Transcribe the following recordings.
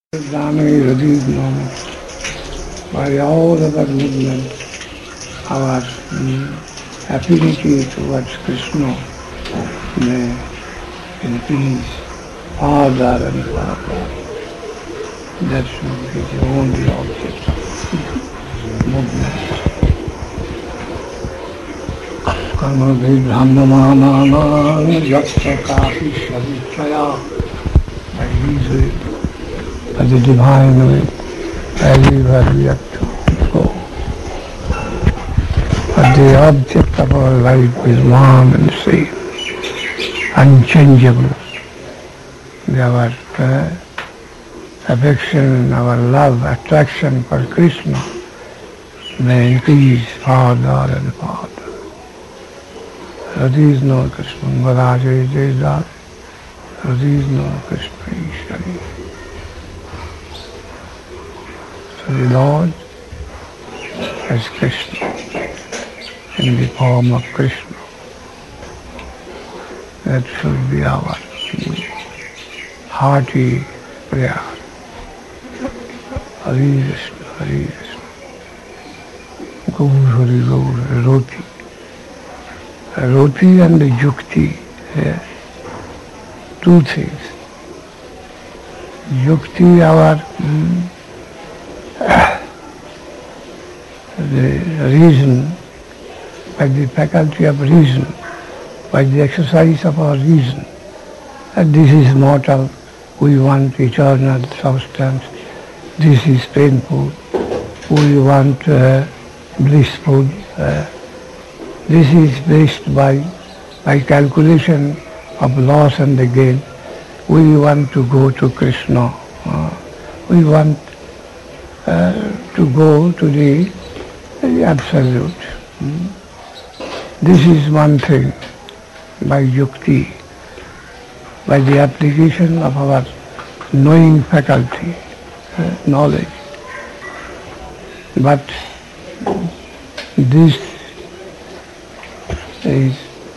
Dhamma is known by all other movements. Our affinity towards Krishna may increase farther and farther. That should be the only object of movement. Karma brahmanana yatra kapi sharichaya. By these ways, by the divine way, everywhere we have to go. But the object of our life is one and same, unchangeable. Our affection, our love, attraction for Krishna may increase farther and farther. Radhizno Krishna Varaja Jaydas, Radhizno Krishna Ishari. So the Lord as Krishna, in the form of Krishna. That should be our hearty prayer. Hare Krishna, Hare Krishna. Gaur Hare Gaur, Roti. Roti and the Yukti, two things. Yukti, our the reason, by the faculty of reason, by the exercise of our reason. And this is mortal, we want eternal substance, this is painful, we want blissful. This is based by calculation of loss and the gain. We want to go to Krishna. We want to go to the Absolute. This is one thing, by yukti, by the application of our knowing faculty, knowledge. But this is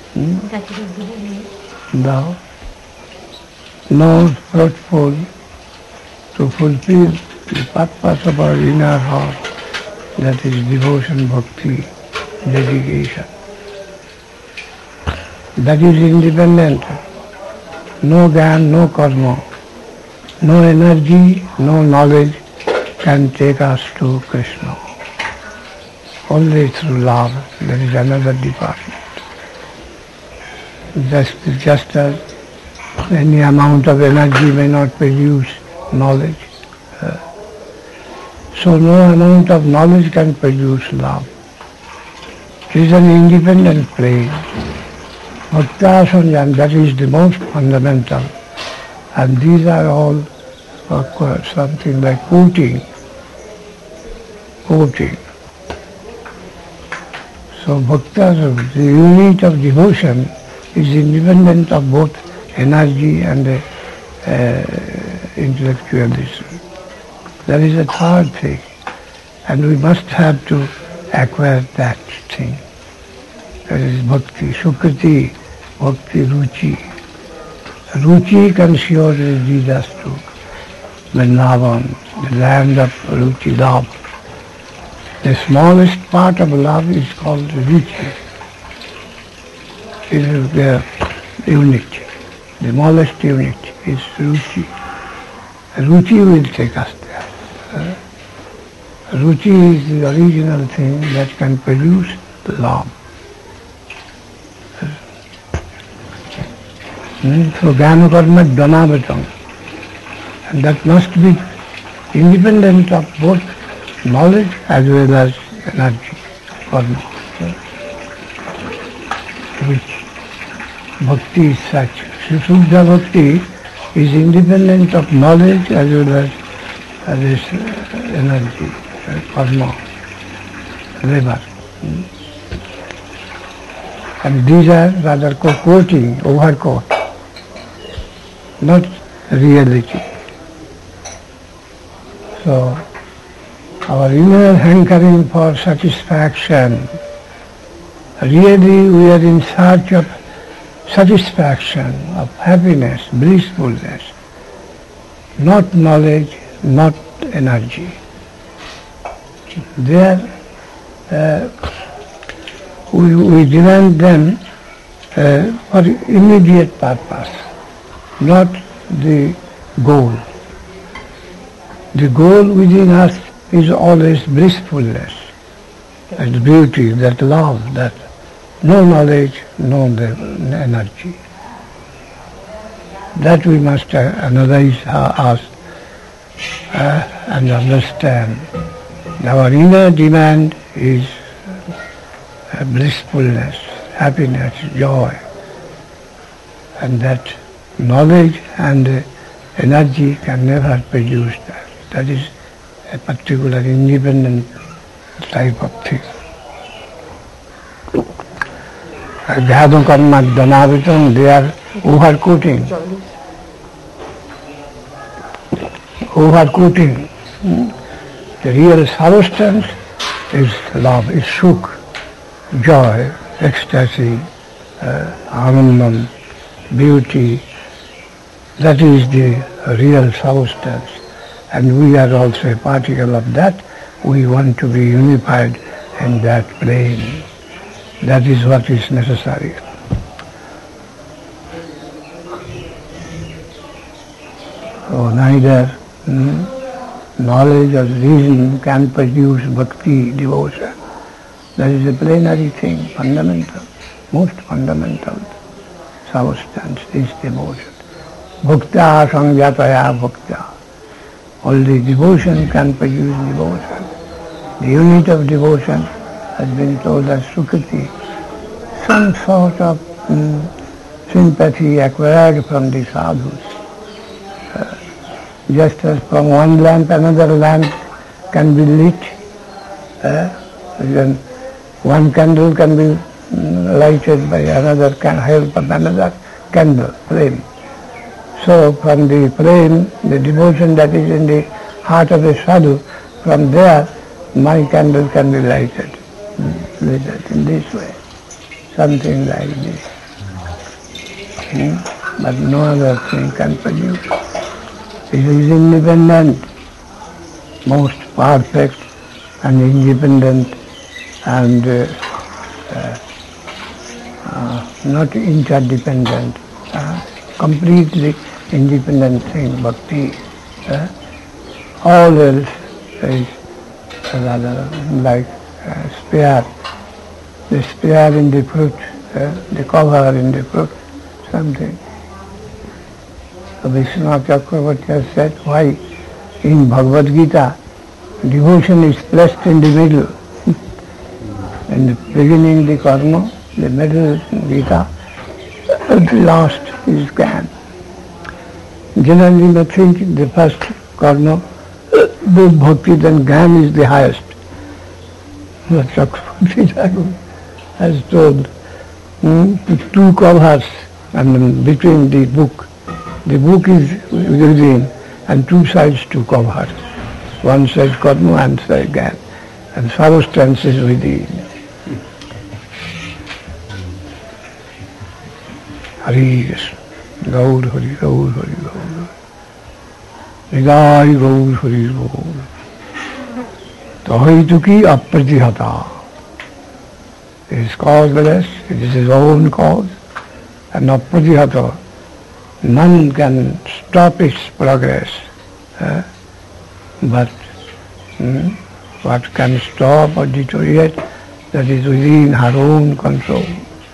now not fruitful to fulfill the purpose of our inner heart, that is devotion, bhakti, dedication. That is independent. No gyan, no karma, no energy, no knowledge can take us to Krishna. Only through love. There is another department. Just as any amount of energy may not produce knowledge, so no amount of knowledge can produce love. It is an independent plane. Bhakta Sanjam, that is the most fundamental. And these are all something like quoting. So bhakta, the unit of devotion, is independent of both energy and intellectualism. There is a third thing, and we must have to acquire that thing. That is bhakti, sukriti, bhakti, ruchi. Ruchi can surely lead us to Vrindavan, the land of ruchi, love. The smallest part of love is called ruchi. It is the unit. The smallest unit is ruchi. Ruchi will take us there. Ruchi is the original thing that can produce love. So Jnana Karma Dhanavatam. And that must be independent of both knowledge as well as energy, karma. Which bhakti is such. Suddha bhakti is independent of knowledge as well as this energy, karma, labor. And these are rather quoting, overquote, not reality. So, our inner hankering for satisfaction, really we are in search of satisfaction, of happiness, blissfulness, not knowledge, not energy. There, we demand them for immediate purpose, not the goal. The goal within us is always blissfulness, that beauty, that love, that no knowledge, no energy. That we must analyze us and understand. Our inner demand is blissfulness, happiness, joy, and that knowledge and energy can never produce that. That is a particular independent type of thing. Jhadu karma dhanavitam, they are overcoating. Overcoating. The real substance is love, is sukh, joy, ecstasy, anandam, beauty. That is the real substance. And we are also a particle of that. We want to be unified in that plane. That is what is necessary. So neither knowledge or reason can produce bhakti, devotion. That is a plenary thing, fundamental, most fundamental substance is devotion. Bhakta sangyataya bhakta. Only devotion can produce devotion. The unit of devotion has been told as sukriti, some sort of sympathy acquired from the sadhus. Just as from one lamp another lamp can be lit, then one candle can be lighted by another help of another candle, flame. So from the flame, the devotion that is in the heart of a sadhu, from there my candle can be lighted in this way, something like this. But no other thing can produce. It is independent, most perfect and independent and not interdependent, completely independent thing, bhakti. All else is rather like spear, the spear in the fruit, the cover in the fruit, something. So Vishwanath Chakravarti has said why in Bhagavad Gita devotion is placed in the middle. In the beginning the karma, the middle is Gita, the last is Gyan. Generally we think the first karma, the bhakti, then Gyan is the highest. But Chakravarti Thakur has told two covers and between the book is within and two sides to covers. One side karma and side Gyan. And substance is within. Hari Krishna. Gaur Hari Gaur Hari Gaur. Nidai Gaur Hari Gaur. Tahituki apratihata. It is causeless, it is his own cause, and apratihata. None can stop its progress. But what can stop or deteriorate, that is within her own control.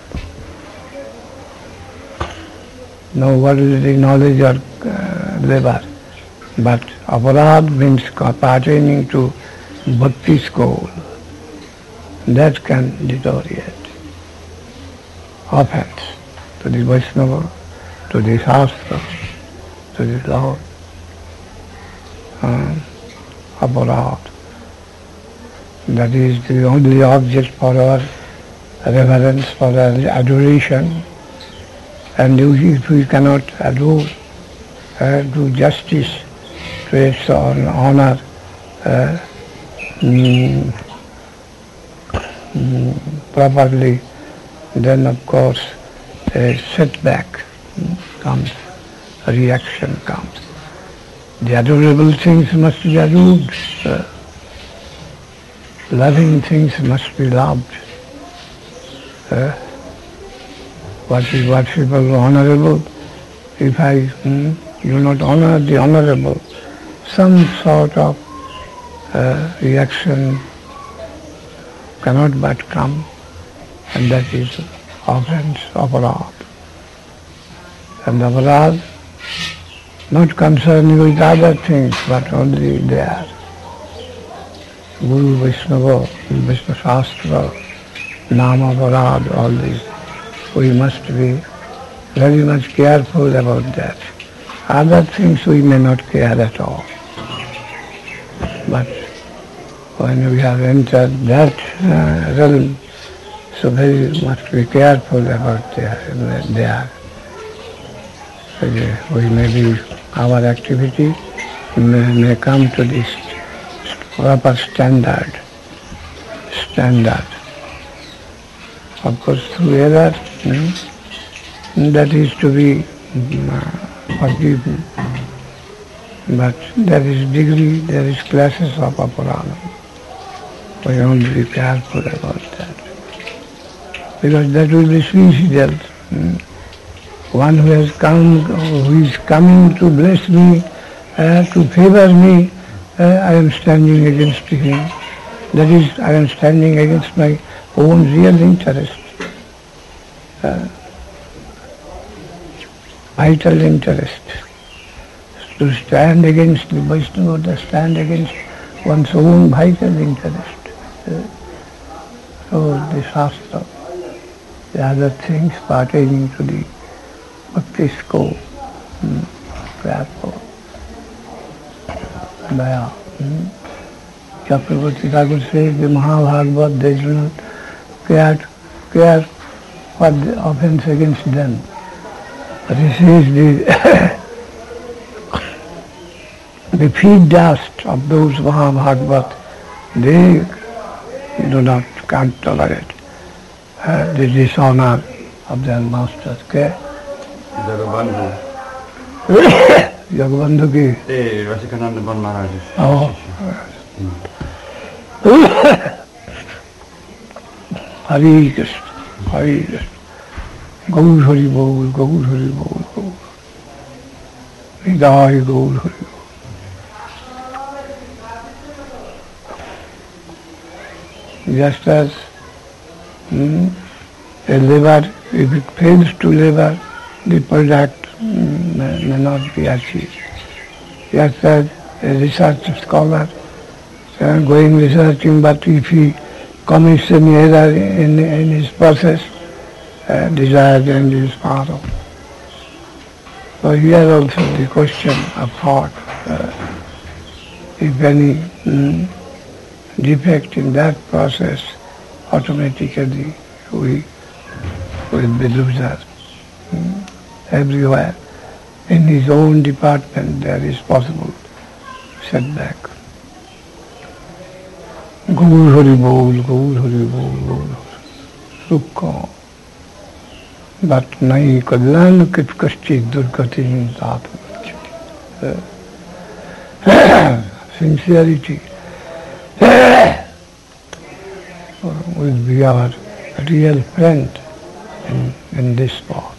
No worldly knowledge or labor, but aparad means pertaining to bhakti's goal. That can deteriorate. Offense to the Vaishnava, to the Shastra, to the Lord. Aparad. That is the only object for our reverence, for our adoration. And if we cannot adore, do justice to its honor, properly, then of course a setback comes, a reaction comes. The adorable things must be adored. Loving things must be loved. What is worshipable, honorable? If I do not honor the honorable, some sort of reaction cannot but come, and that is offense, aparad. And aparad, not concerned with other things, but only there. Guru, Vaishnava, Vishnu Shastra, Nama, Aparad, all these. We must be very much careful about that. Other things we may not care at all. But when we have entered that realm, so very must be careful about there. We may be, our activity may come to this proper standard. Of course, through error, that is to be forgiven. But there is degree, there is classes of aparadam. We want to be careful about that. Because that will be suicidal. One who has come, who is coming to bless me, to favor me, I am standing against him. That is, I am standing against my own real interest. Vital interest. To stand against the Vaishnava, to stand against one's own vital interest. So the Shastra, the other things pertaining to the bhakti scope, careful. Daya. Chakravarti Thakur says the Mahabhagavat, they do not care for the offense against them. But he says the feet dust of those Mahabhagavat, they can't tolerate the dishonor of their masters. Okay? Jagabandhu ki. Rasikananda Ban Maharaj. Oh. Hare Krishna, Hare Krishna. Gaur Hari Bol, Gaur Hari Bol, Gaur. Hridaya Gaur Hari Bol. Just as a liver, if it fails to liver, the product may not be achieved. Just as a research scholar going researching, but if he commits any error in his process, desire then is part of. So here also the question of thought, if any defect in that process, automatically we will be losers. Everywhere, in his own department, there is possible setback. Gaur Hari Bol, Gaur Hari Bol, Gaur Sukha. But nahi kalyan kit kaschit durgati tat sincerity will be our real friend in this path.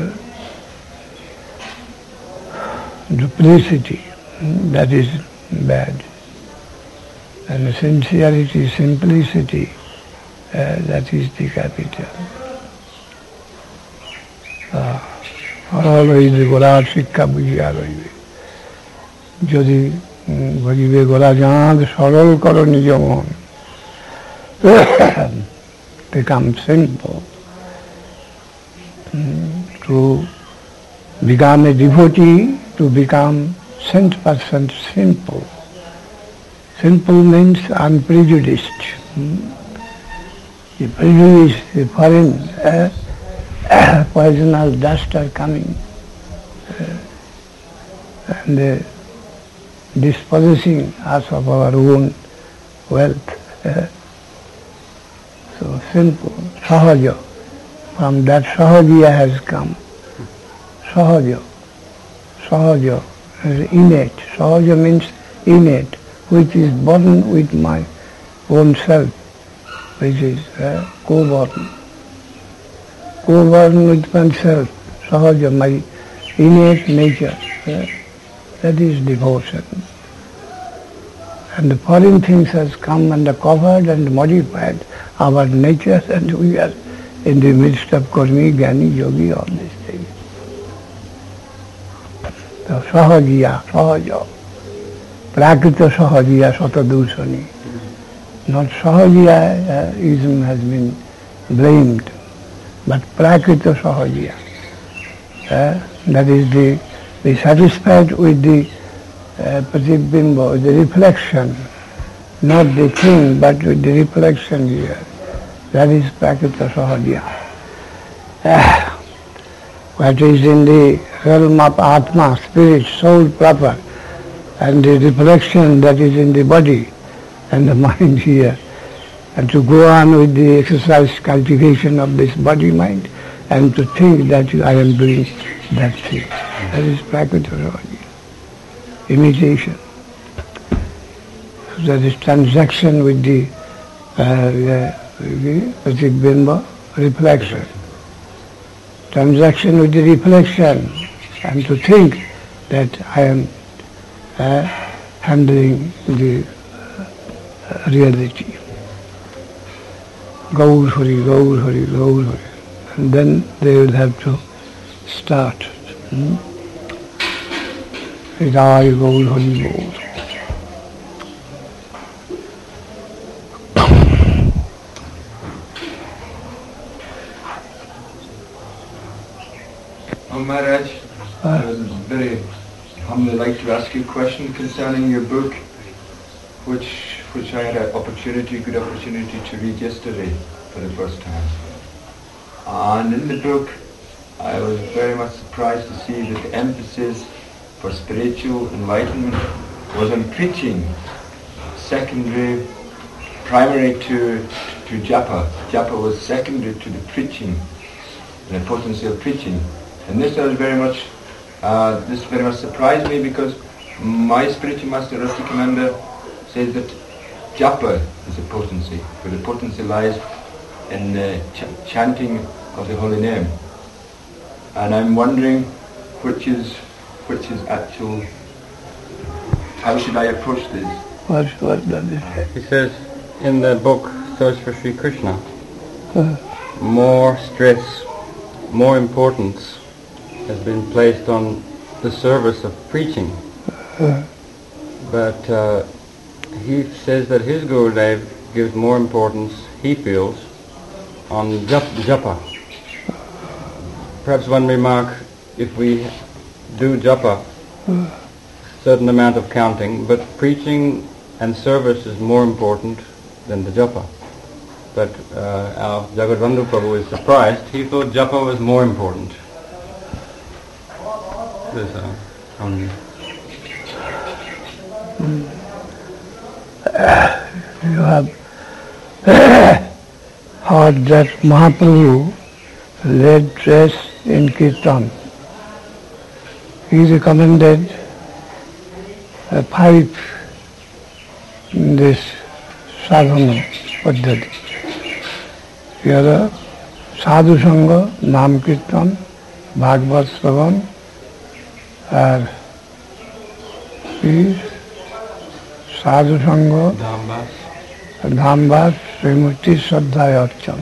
Duplicity, that is bad. And sincerity, simplicity, that is the capital. Always গোলার শিক্ষা বুঝিয়া রইবে যদি বুঝিবে গোলা জাঁদ সরল করো নিজ মন become simple. To become a devotee, to become 100% simple. Simple means unprejudiced. The prejudice, the foreign poisonous dust are coming and dispossessing us of our own wealth. So simple, sahaja. From that sahaja has come. Sahaja, innate. Sahaja means innate, which is born with my own self, which is co-born with myself. Sahaja, my innate nature. That is devotion. And the foreign things has come and covered and modified our nature, and we are in the midst of Karmi, Jnani, Yogi, all these things. So Sahajiya, Sahaja, Prakrita Sahajiya, Satadusani. Not Sahajiya-ism has been blamed, but Prakrita Sahajiya. That is be satisfied with the Pratibimba, the reflection, not the thing, but with the reflection here. That is Prakrita Sahajiya. What is in the realm of Atma, spirit, soul proper, and the reflection that is in the body and the mind here. And to go on with the exercise, cultivation of this body-mind, and to think that I am doing that thing. That is Prakrita Sahajiya. Imitation. So that is transaction with the Pratibimba, reflection. Transaction with the reflection, and to think that I am handling the reality. Gaur Hari, Gaur Hari, Gaur Hari. And then they will have to start. Hridaya Gaur Hari Gaur. Maharaj, I would very humbly like to ask you a question concerning your book, which I had a good opportunity to read yesterday for the first time. And in the book, I was very much surprised to see that the emphasis for spiritual enlightenment was on preaching, primary to japa. Japa was secondary to the preaching, the potency of preaching. And this very much surprised me, because my spiritual master Rasikananda says that japa is the potency, where the potency lies in the chanting of the holy name. And I'm wondering which is actual. How should I approach this? What does it say? He says in the book Search for Sri Krishna, more stress, more importance has been placed on the service of preaching. But he says that his Gurudev gives more importance, he feels, on japa. Perhaps one remark, if we do japa, certain amount of counting, but preaching and service is more important than the japa. But our Jagadbandhu Prabhu is surprised. He thought japa was more important. This, You have heard that Mahaprabhu led dress in Kirtan. He recommended a pipe in this sadhana paddhati. Here, sadhu sangha, nam kirtan, bhagavad shravan, and sadhu sangha, dhambas, srimurti, shraddhaya archan.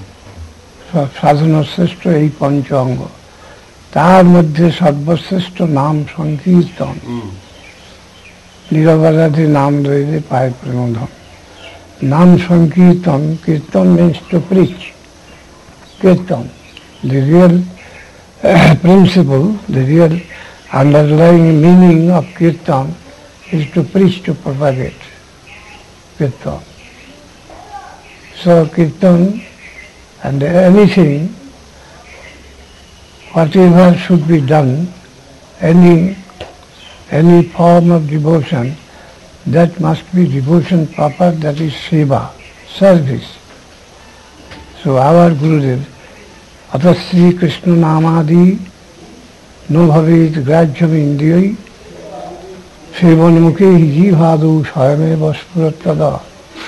সাধনা শ্রেষ্ঠ এই পঞ্চ অঙ্গ, তার মধ্যে সর্বশ্রেষ্ঠ নাম সংকীর্তন। নিরবরাধি নাম লইলে পায় প্রেমধন। নাম সংকীর্তন, কীর্তন means to preach. Kirtan, the real principle, the real underlying meaning of kirtan is to preach, to propagate. Kirtan. So kirtan and anything, whatever should be done, any form of devotion, that must be devotion proper, that is seva, service. So our Gurudev, Atasri Krishna Namadi, no bhavet grajyam indriyai, Sevanmukhi jivhadu swayameva spurattada.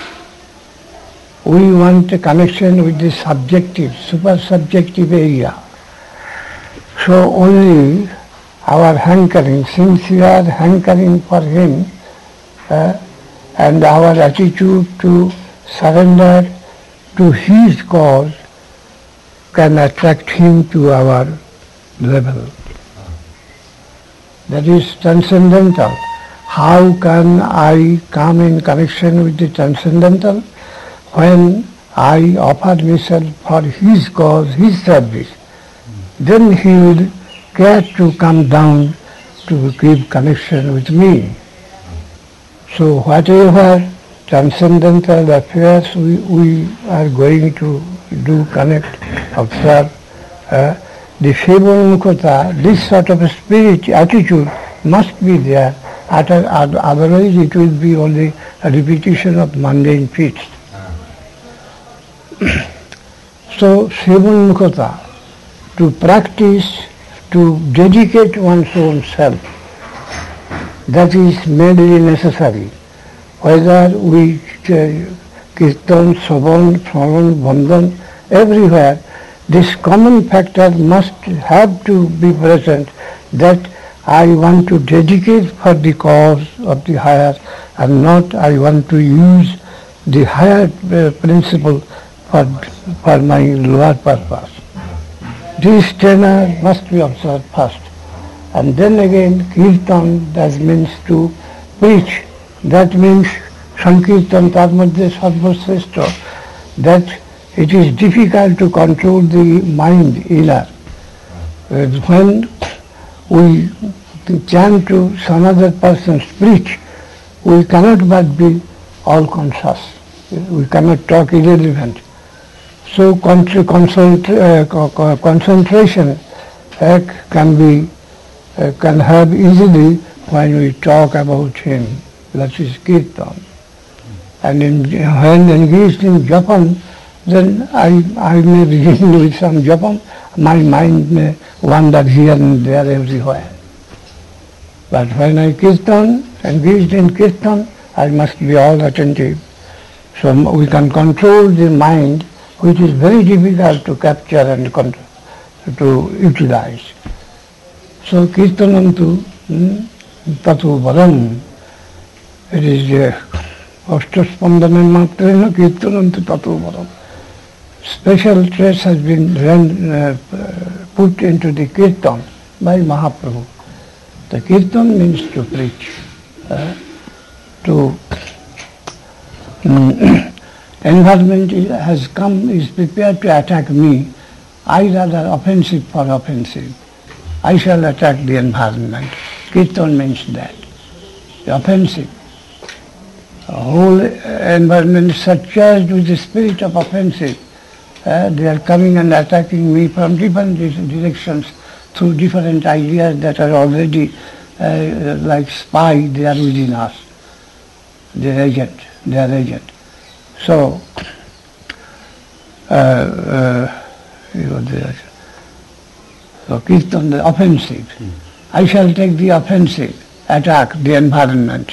We want a connection with the subjective, super-subjective area. So only our hankering, sincere hankering for him, and our attitude to surrender to his cause can attract him to our level. That is transcendental. How can I come in connection with the transcendental? When I offer myself for his cause, his service, then he will care to come down to keep connection with me. So whatever transcendental affairs we are going to do, connect, observe, the Sevanmukata, this sort of a spirit, attitude must be there, otherwise it will be only a repetition of mundane feats. So Sevanmukata, to practice, to dedicate one's own self, that is mainly necessary. Whether we kirtan, savan, bandhan, everywhere, this common factor must have to be present, that I want to dedicate for the cause of the higher, and not I want to use the higher principle for my lower purpose. This tenor must be observed first. And then again, kirtan, that means to preach. That means sankirtan tar madhye sarvashreshta, that it is difficult to control the mind inner. When we chant to some other person's preach, we cannot but be all conscious. We cannot talk irrelevant. So concentration can have easily when we talk about him. That is kirtan. And when engaged in japan, then I may begin with some japan, my mind may wander here and there everywhere. But when I kirtan, engaged in kirtan, I must be all attentive. So we can control the mind, which is very difficult to capture and to utilize. So kirtanantu tatu varam. It is ashtaspandana matrena kirtanantu tatu varam. Special stress has been put into the kirtan by Mahaprabhu. The kirtan means to preach, environment has come, is prepared to attack me. I rather offensive for offensive. I shall attack the environment. Kirtan means that. The offensive. The whole environment is surcharged with the spirit of offensive. They are coming and attacking me from different directions through different ideas that are already like spy, they are within us. They are agent. So, so kirtan, the offensive. I shall take the offensive, attack the environment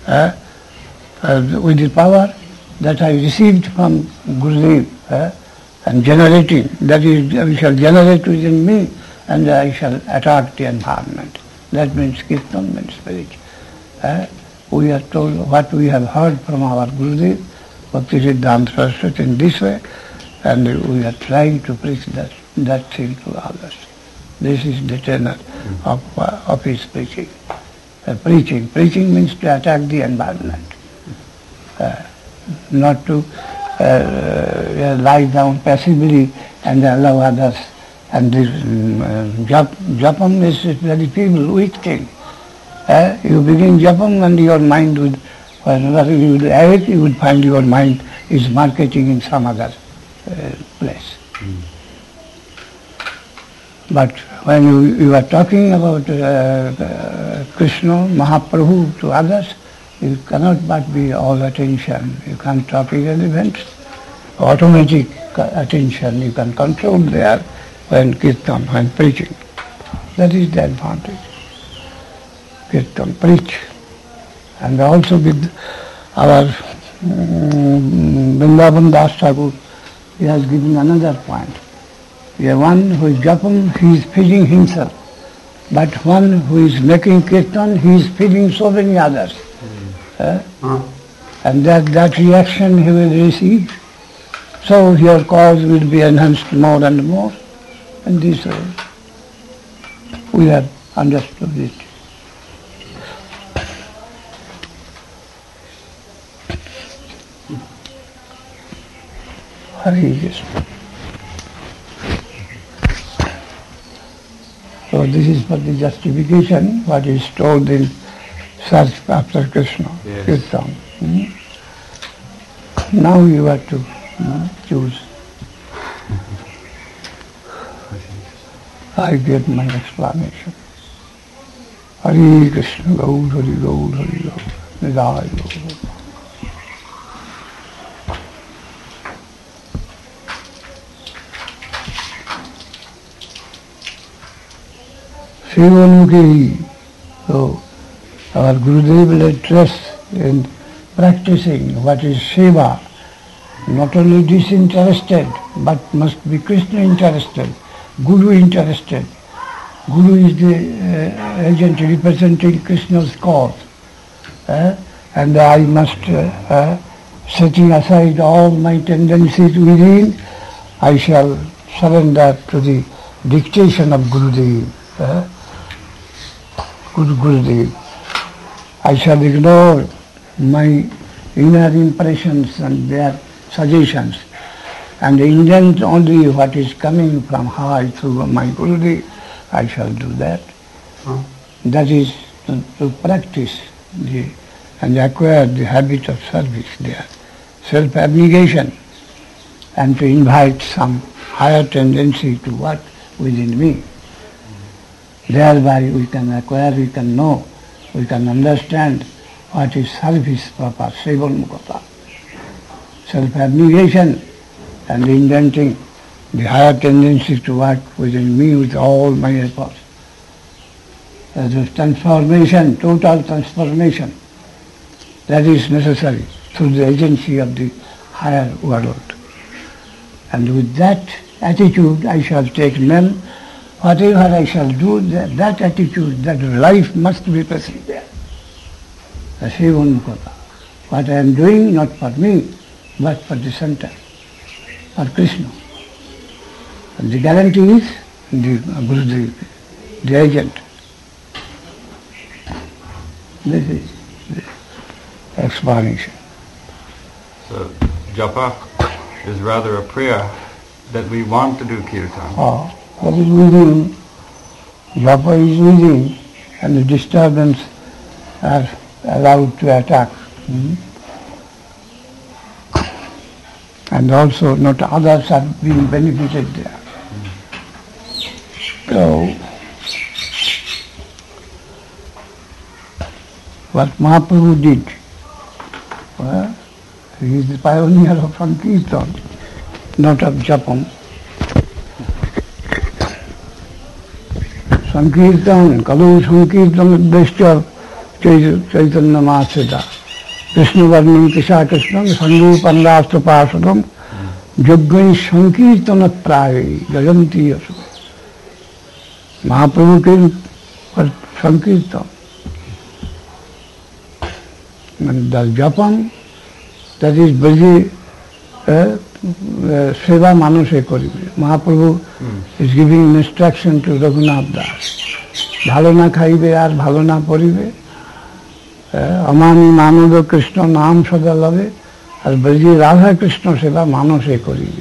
with the power that I received from Gurudev and generating, that is, I shall generate within me and I shall attack the environment. That means kirtan means spirit. We are told what we have heard from our Gurudev, Bhaktisiddhanta Saraswati, in this way, and we are trying to preach that thing to others. This is the tenor of his preaching. Preaching means to attack the environment, not to lie down passively and allow others. And this japam is a very feeble, weak thing. You begin japam and your mind would, whenever you would have it, you would find your mind is marketing in some other place. But when you are talking about Krishna, Mahaprabhu to others, you cannot but be all attention. You can't talk irrelevant. Automatic attention you can control there when kirtan, when preaching. That is the advantage. Kirtan, preach. And also with our Vrindavan Das Thakur, he has given another point. The one who is japam, he is feeding himself. But one who is making kirtan, he is feeding so many others. And that reaction he will receive. So your cause will be enhanced more and more. And this way we have understood it. Hare Krishna. So this is for the justification, what is told in search after Krishna, Yes. Kirtan. Now you have to choose. I get my explanation. Hare Krishna, Gaur, Hare Gaur, Hare Gaur, Nidai Gaur. Shivanmukhi. So our Gurudev will address in practicing what is Seva, not only disinterested, but must be Krishna interested, Guru interested. Guru is the agent representing Krishna's cause. And I must, setting aside all my tendencies within, I shall surrender to the dictation of Gurudev. Gurudev. I shall ignore my inner impressions and their suggestions and indent only what is coming from high through my Gurudev. I shall do that. That is to practice and acquire the habit of service there. Self-abnegation and to invite some higher tendency to work within me. Thereby we can acquire, we can know, we can understand what is service proper, Sevanmukata. Self-abnegation and indenting the higher tendency to work within me with all my efforts. That is transformation, total transformation, that is necessary through the agency of the higher world. And with that attitude I shall take men. Whatever I shall do, that attitude, that life must be present there. The Sevanmukata. What I am doing, not for me, but for the center, for Krishna. And the guarantee is the Gurudev, the agent. This is the explanation. So japa is rather a prayer that we want to do kirtan. That is within, japa is within, and the disturbance are allowed to attack. And also not others are being benefited there. So, what Mahaprabhu did, he is the pioneer of Sankirtan, not of Japam. Sankirtan, Kalu Sankirtan Deshcha Chaitanya Mahasita, Krishna Varnam Kisha Krishna, Sangu Pandastra Pasadam, Jagani Sankirtana Pravi, Gajanti Yasu. Mahaprabhu came for Sankirtan. And the Japam, that is Braji Seva Manuse Koribe. Mahaprabhu is giving instruction to Raghunath Das. Bhalo na khaibe ar bhalo na poribe. Amani Manado Krishna Naam Sada Lave. Ar Braji Radha Krishna Seva Manuse Koribe.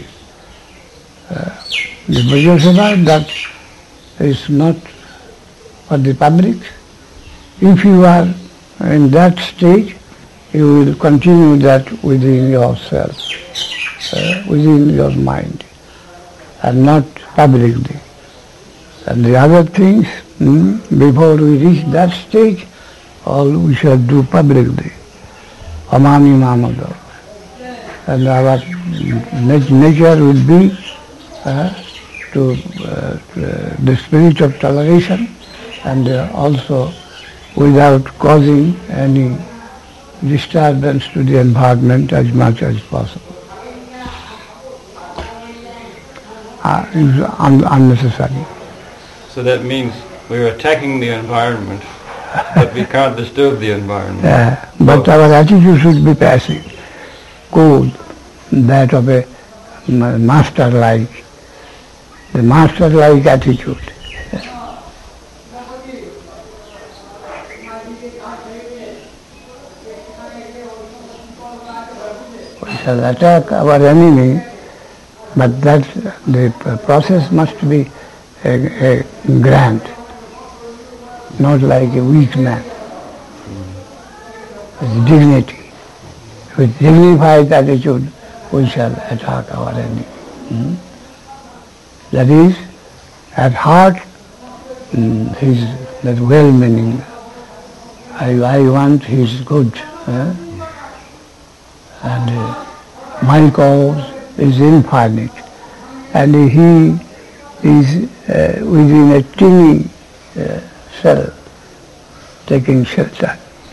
The Braja Seva, that is not for the public. If you are in that stage, you will continue that within yourself, within your mind, and not publicly. And the other things, before we reach that stage, all we shall do publicly. Amani Mamada. And our nature will be to the spirit of toleration, and also without causing any disturbance to the environment as much as possible. Is unnecessary. So that means we're attacking the environment, but we can't disturb the environment. But our attitude should be passive, cool, that of a master-like, the master-like attitude. We shall attack our enemy, but that the process must be a grand, not like a weak man. With dignity, with dignified attitude, we shall attack our enemy. That is, at heart, he's that well-meaning. I want his good, and my cause is infinite, and he is within a teeny cell, taking shelter.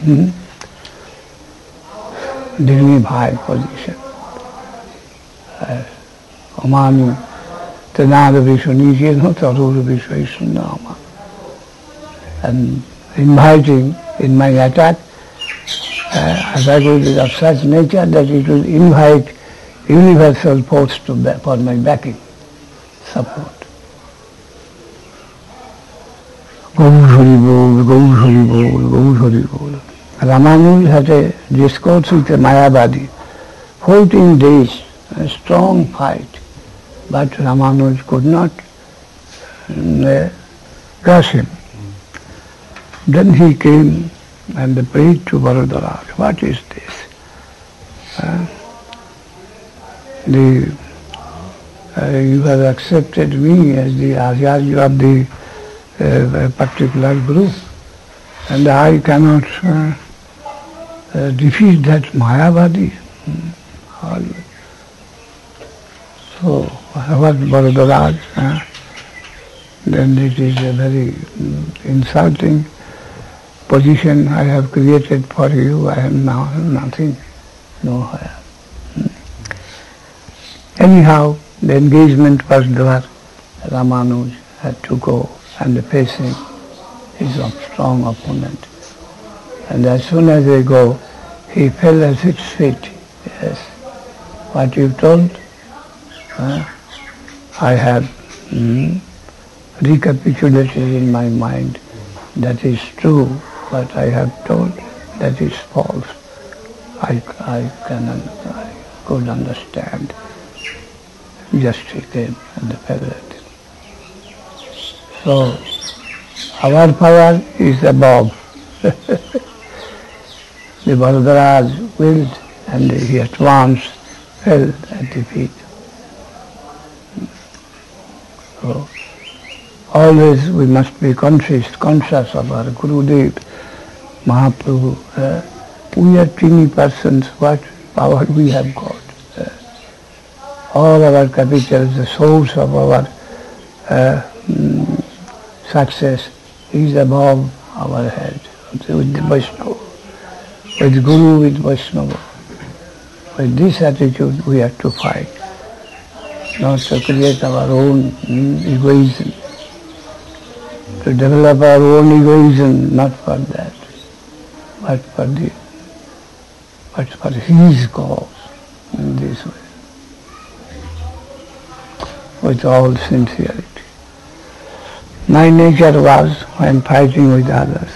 Dignified position. Omani Tanada Vishwanijino Taru Vishwaishnama. And inviting in my attack, attack is of such nature that it will invite universal force for my backing, support. Gaur Hari Bol, Gaur Hari Bol, Gaur Hari Bol. Ramanuja had a discourse with a Mayavadi, 14 days, a strong fight, but Ramanuja could not crush him. Then he came and prayed to Varadaraja, what is this? You have accepted me as the Acharya of the particular group, and I cannot defeat that Mayavadi. So, what Bharadwaj, then it is a very insulting position I have created for you. I am now nothing, nowhere. Anyhow, the engagement was there. Ramanuj had to go and face him, his strong opponent. And as soon as they go, he fell at its feet. Yes, what you told, I have recapitulated in my mind. That is true, but I have told that is false. I could understand. Just he came and fell at it. So, our power is above. The Bharadwaj willed and he at once fell at the feet. So, always we must be conscious of our Gurudev, Mahaprabhu. We are teeny persons, what power we have got. All our capitals, the source of our success is above our head. With the Vaishnava, with Guru, with Vaishnava. With this attitude we have to fight, not to create our own egoism, to develop our own egoism, not for that, but for his cause in this way, with all sincerity. My nature was, when fighting with others,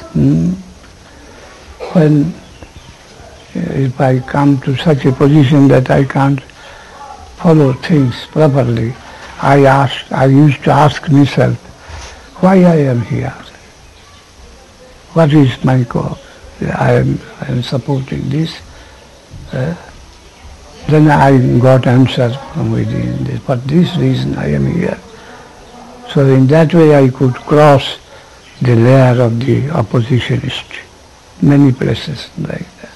when if I come to such a position that I can't follow things properly, I used to ask myself, why I am here? What is my cause? I am supporting this. Then I got answer from within. For this reason I am here. So in that way I could cross the layer of the oppositionist. Many places like that.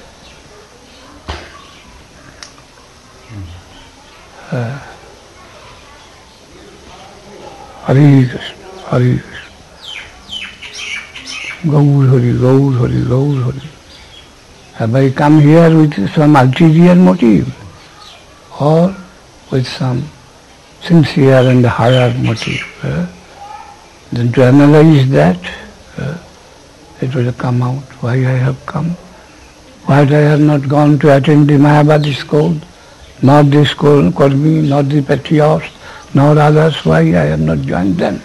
Hare Krishna, Hare Krishna. Gaur Hari, Gaur Hari, Gaur Hari. But come here with some ulterior motive or with some sincere and higher motive. Then to analyze that, it will come out why I have come. Why I have not gone to attend the Mayavadi school, not the school Karmi, not the patriarchs, nor others, why I have not joined them.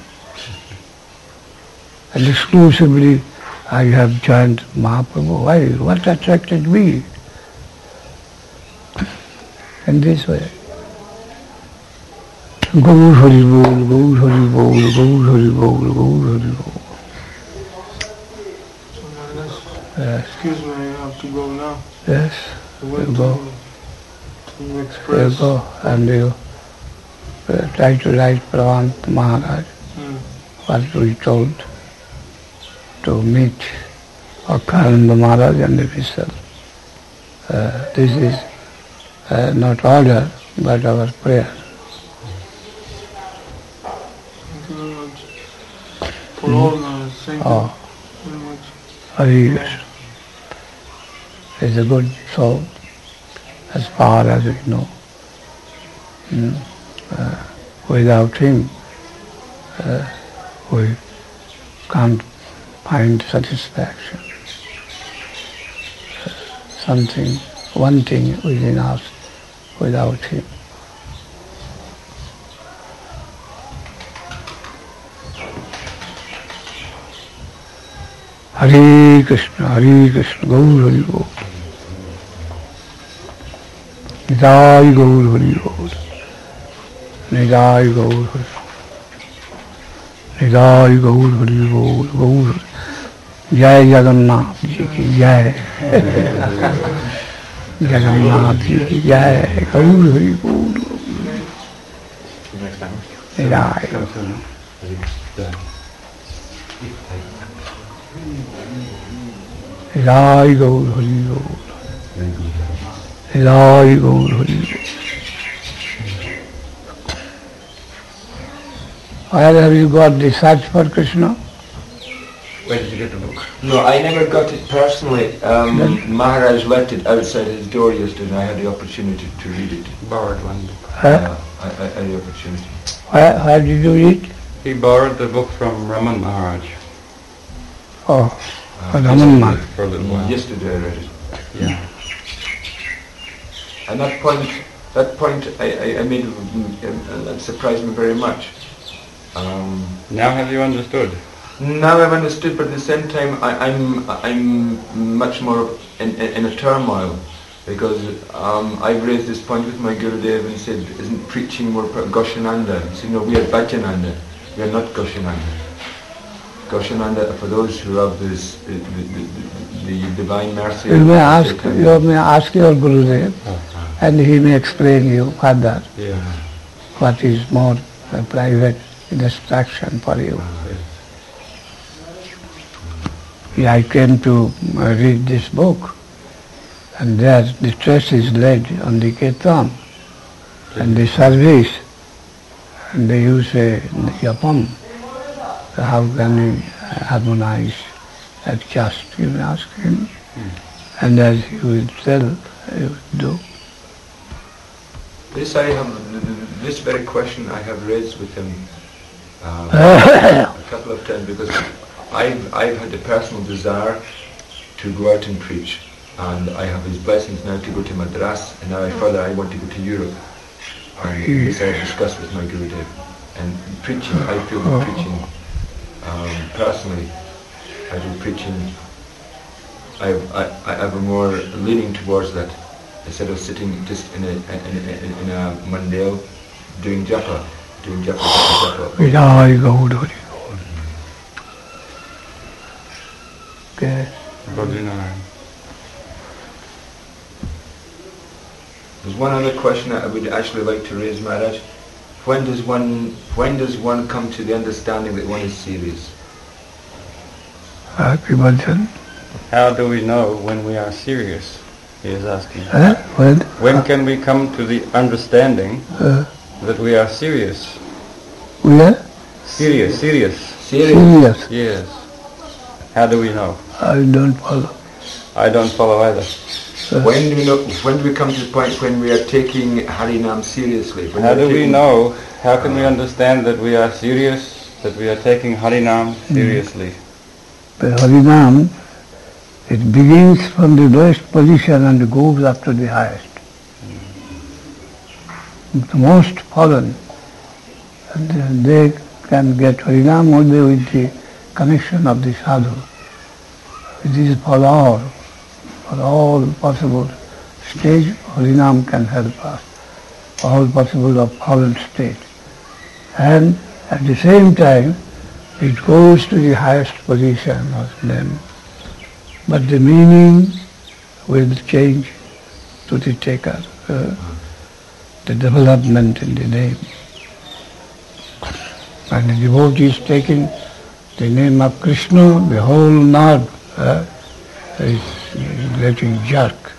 And exclusively I have joined Mahaprabhu. Why? What attracted me? In this way. Gaur Hari Bol, Gaur Hari Bol, Gaur Hari Bol, Gaur Hari Bol. Yes. Excuse me, I have to go now. Yes, you go. To express. You go and you try to write Pravant Maharaj what we told to meet Akhananda Maharaj and himself. This is not order but our prayer. Thank you very much for all the thank you very much. Hari Krishna is a good soul as far as we know. Without him we can't find satisfaction. Something, one thing within us without him. Hare Krishna, Gaur Hari Bol. Nidai Gaur Hari Bol. Nidai Gaur Hari. Nidai Gaur Hari Bol. Gaur. Jai Jagannath Ji ki Jai. Jagannath Ji ki Jai. Gaur Hari Bol. Nidai. Nidai Gaur Hari Bol. Nidai Gaur Hari Bol. Where have you got the search for Krishna? Where did you get the book? No, I never got it personally. Maharaj left it outside his door yesterday and I had the opportunity to read it. Borrowed one book. I had the opportunity. Where did you read? He borrowed the book from Raman Maharaj. Oh, Raman Maharaj. For a little while. Yesterday I read it. Yeah. And that point I made, that surprised me very much. Now have you understood? Now I've understood, but at the same time I'm much more in a turmoil because I've raised this point with my Gurudev and said, isn't preaching more Goshananda? He said, no, we are Bhajananda, we are not Goshananda. Goshananda, for those who have this, the divine mercy. You may ask your Gurudev and he may explain you further what is more private distraction for you. Yeah, I came to read this book and there the stress is laid on the kirtan and the service and they use a yapam. How can we harmonize, adjust? You may ask him and as he will tell, he will do. This very question I have raised with him a couple of times because I've had a personal desire to go out and preach and I have his blessings now to go to Madras and now I want to go to Europe and this I have discussed with my Gurudev and preaching, I feel that preaching personally, I do preaching, I have a more leaning towards that instead of sitting just in a mandal doing japa. Vidai Gaur Hari Bol. Okay. There's one other question I would actually like to raise, Maharaj. When does one come to the understanding that one is serious? How do we know when we are serious? He is asking. When can we come to the understanding that we are serious? We are? Serious. Serious. Yes. How do we know? I don't follow. I don't follow either. When do we come to the point when we are taking Harinam seriously? When How we are do we taking- know? How can we understand that we are serious, that we are taking Harinam seriously? The Harinam, it begins from the lowest position and goes up to the highest. The most fallen, and they can get Harinam only with the connection of the sadhu. It is for all possible stage, Harinam can help us, all possible of fallen state. And at the same time, it goes to the highest position of them. But the meaning will change to the taker, the development in the name. And the devotee is taking the name of Krishna, the whole nerve is getting jerked.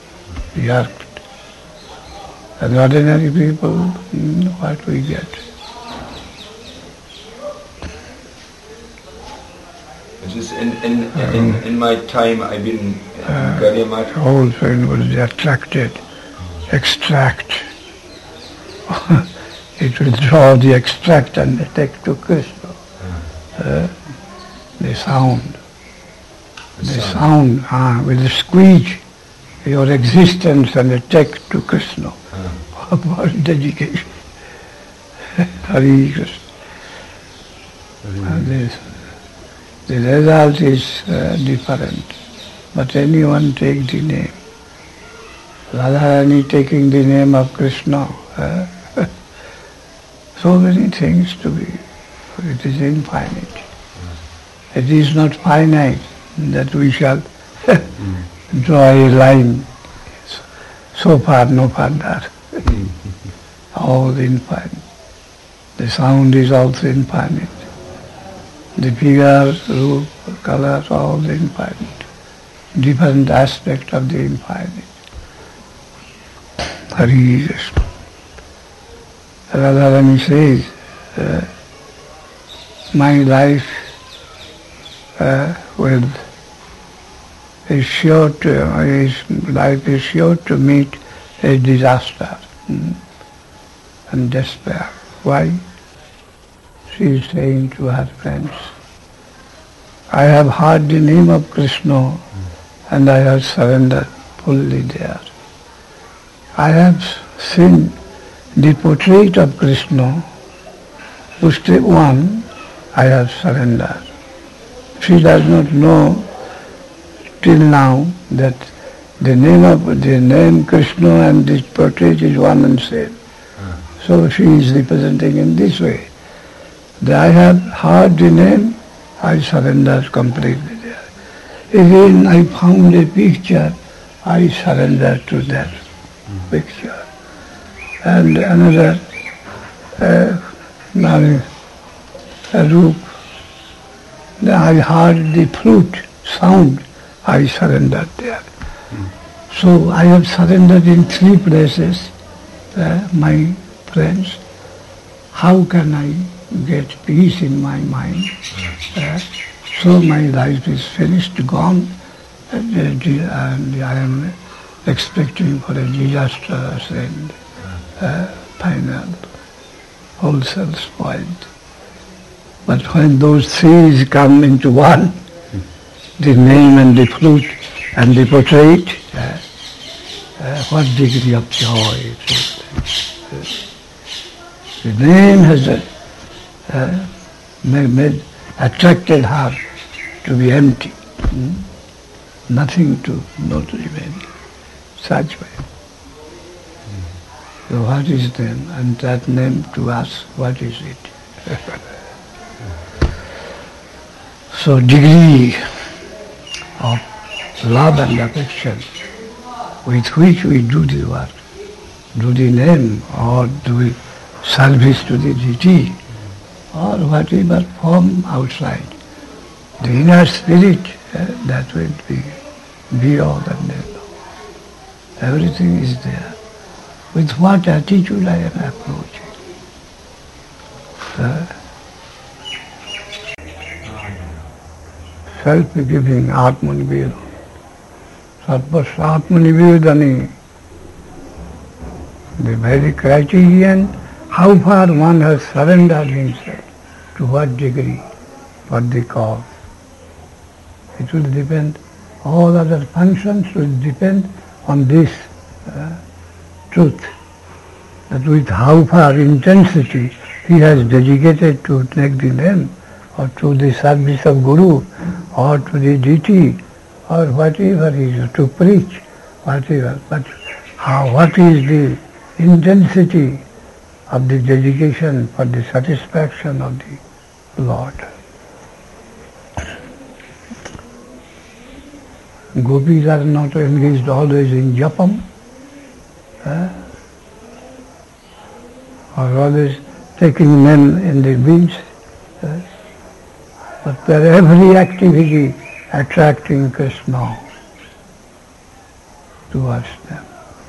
And ordinary people, what we get. It's just in my time I've been in Gaudiya Math. The whole thing will be attracted, extract. It will draw the extract and take to Krishna. The sound. Will squeeze your existence and take to Krishna for dedication. Hare Krishna. The result is different, but anyone take the name. Radharani taking the name of Krishna. So many things to be. It is infinite. It is not finite that we shall draw a line so far, no further. All infinite. The sound is also infinite. The figures, roop, colors, all infinite. Different aspect of the infinite. Hare Krishna. Radharani says, my life is sure to meet a disaster and despair. Why? She is saying to her friends, I have heard the name of Krishna and I have surrendered fully there. I have seen the portrait of Krishna, step one, I have surrendered. She does not know till now that the name Krishna and this portrait is one and same. So she is representing in this way. That I have heard the name, I surrender completely there. Again I found a picture, I surrender to that picture. And another roop. Then I heard the flute sound, I surrendered there. So I have surrendered in three places, my friends. How can I get peace in my mind? So my life is finished, gone, and I am expecting for a disastrous end. Final, wholesale spoiled. But when those things come into one, the name and the flute and the portrait, what degree of joy it is. The name has attracted her to be empty, nothing to not remain, such way. So what is name? And that name to us, what is it? So degree of love and affection with which we do the work, do the name or do service to the deity or whatever form outside. The inner spirit, that will be all and then. Everything is there. With what attitude I am approaching. Self-giving, Atman-Veda. Sarvasya Atmani Vedani. The very criterion, how far one has surrendered himself, to what degree, for the cause. It will depend, all other functions will depend on this truth, that with how far intensity he has dedicated to make the name, or to the service of Guru, or to the deity, or whatever he is to preach, whatever. But what is the intensity of the dedication for the satisfaction of the Lord? Gopis are not engaged always in japam, or always taking men in the wings, but their every activity attracting Krishna towards them.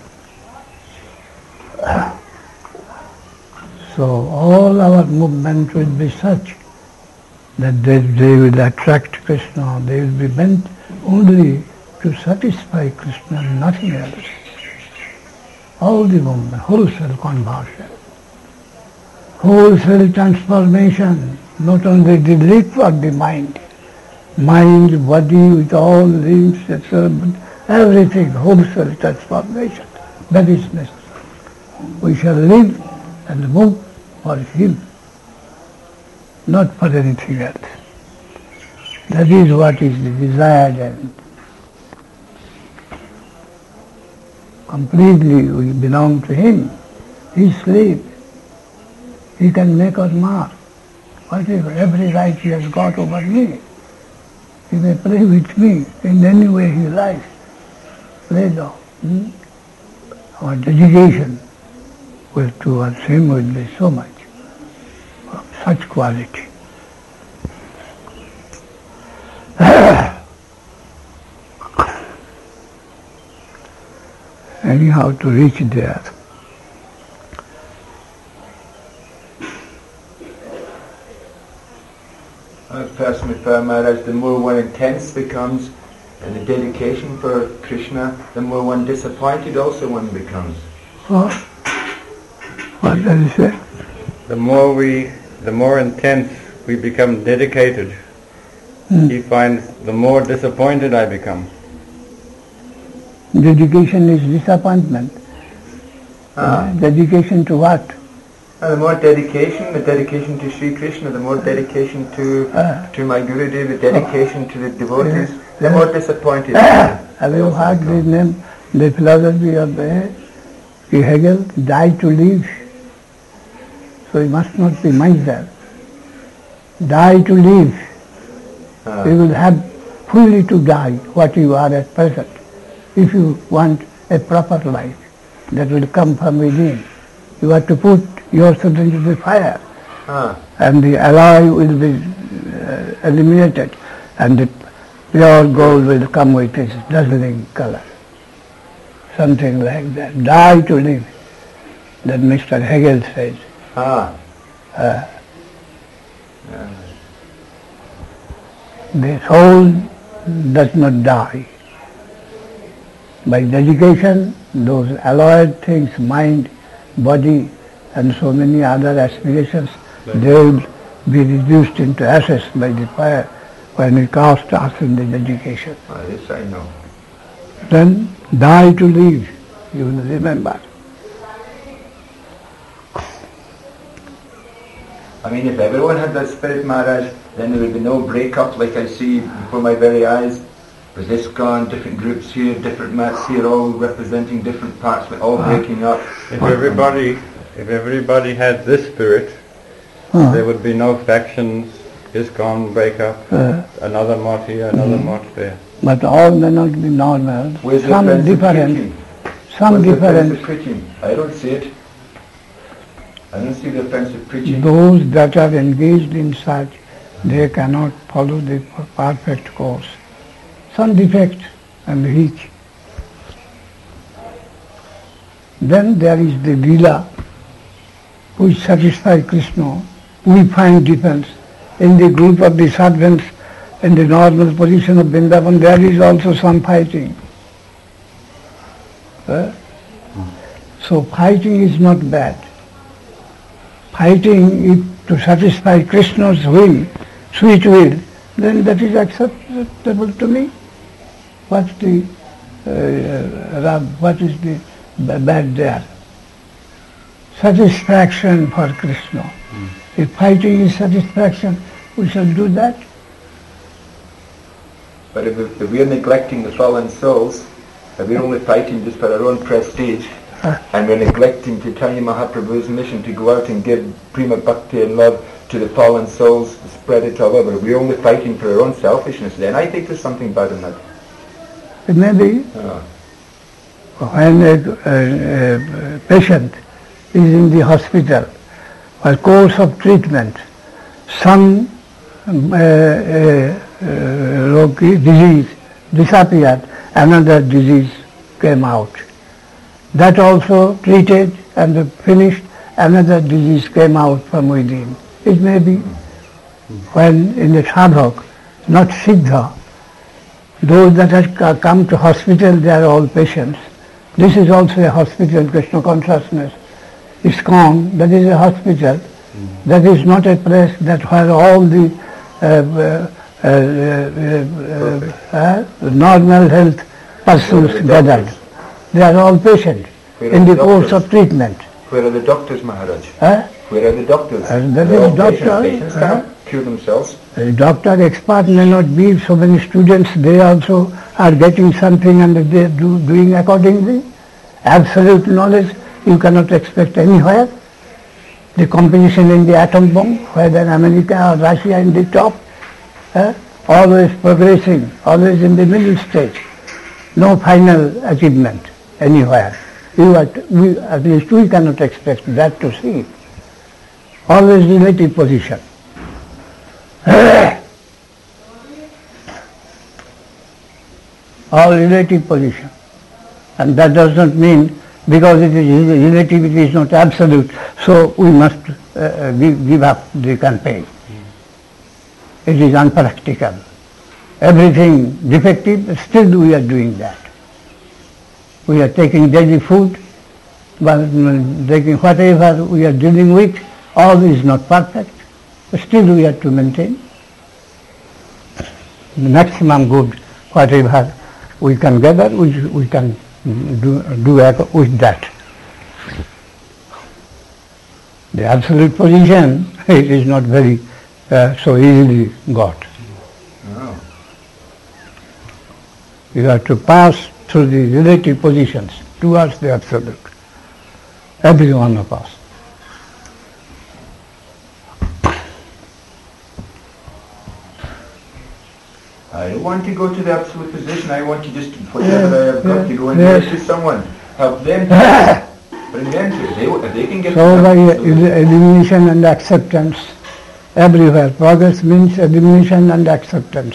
So all our movement will be such that they will attract Krishna, they will be meant only to satisfy Krishna, nothing else. All the movement, wholesale conversion, wholesale transformation, not only the lip or the mind, body with all limbs, etc., but everything, wholesale transformation. That is necessary. We shall live and move for Him, not for anything else. That is what is the desired end. Completely we belong to Him. He sleeps. He can make or mar. Whatever, every right He has got over me. He may play with me in any way He likes. Play now. Our dedication towards Him will be so much, of such quality. Anyhow, to reach there, I personally found, Maharaj, the more one intense becomes in the dedication for Krishna, the more one disappointed also one becomes. What does it say? The more intense we become dedicated, he finds the more disappointed I become. Dedication is disappointment. Dedication to what? The more dedication, the dedication to Sri Krishna, the more dedication to my Gurudev, the dedication to the devotees, the more disappointed. Have you heard the name, the philosophy of Hegel, die to live? So you must not be miser. Die to live. You will have fully to die what you are at present. If you want a proper life that will come from within, you have to put yourself into the fire, and the alloy will be eliminated, and the pure gold will come with its dazzling color. Something like that. Die to live. That Mr. Hegel says. The soul does not die. By dedication, those alloyed things, mind, body, and so many other aspirations, they will be reduced into ashes by the fire when we cast us in the dedication. This I know. Then die to live, you will remember. I mean, if everyone had that spirit, Maharaj, then there would be no breakup like I see before my very eyes. With ISKCON, different groups here, different mats here, all representing different parts, but all breaking up. If everybody had this spirit, there would be no factions, ISKCON break up, another mot here, another mot there. But all may not be normal. Where's some the different. Some different. Preaching? I don't see it. I don't see the offense of preaching. Those that are engaged in such, they cannot follow the perfect course. Some defect and weak. Then there is the Leela, which satisfies Krishna. We find difference in the group of the servants in the normal position of Vrindavan. There is also some fighting. So fighting is not bad. Fighting, if to satisfy Krishna's will, sweet will, then that is acceptable to me. What is the bad there? Satisfaction for Krishna. If fighting is satisfaction, we shall do that. But if we are neglecting the fallen souls, if we're only fighting just for our own prestige, and we're neglecting Chaitanya Mahaprabhu's mission to go out and give prima bhakti and love to the fallen souls, spread it all over, we're only fighting for our own selfishness, then I think there's something bad in that. It may be. When a patient is in the hospital, for course of treatment, some disease disappeared, another disease came out. That also treated and finished, another disease came out from within. It may be. When in the sadhak, not siddha, those that have come to hospital, they are all patients. This is also a hospital, Krishna consciousness. ISKCON, that is a hospital. That is not a place that where all the normal health persons gathered. They are all patients in the course of treatment. Where are the doctors, Maharaj? Where are the doctors? That is doctor. Patients can't cure themselves. Doctor expert may not be, so many students, they also are getting something and they are doing accordingly. Absolute knowledge you cannot expect anywhere. The competition in the atom bomb, whether America or Russia in the top, always progressing, always in the middle stage. No final achievement anywhere. At least we cannot expect that to see. Always relative position. All relative position. And that does not mean because it is relative, it is not absolute, so we must give up the campaign. It is unpractical. Everything defective, still we are doing that. We are taking daily food, but taking whatever we are dealing with, all is not perfect, but still we have to maintain the maximum good, whatever we can gather, we can do with that. The absolute position, it is not very so easily got. No. You have to pass through the relative positions towards the absolute. Every one of us. I don't want to go to the absolute position. I want to just, whatever I have got, to go and give it to someone. Help them to bring them to it. If they can get so by elimination and acceptance, everywhere. Progress means elimination and acceptance.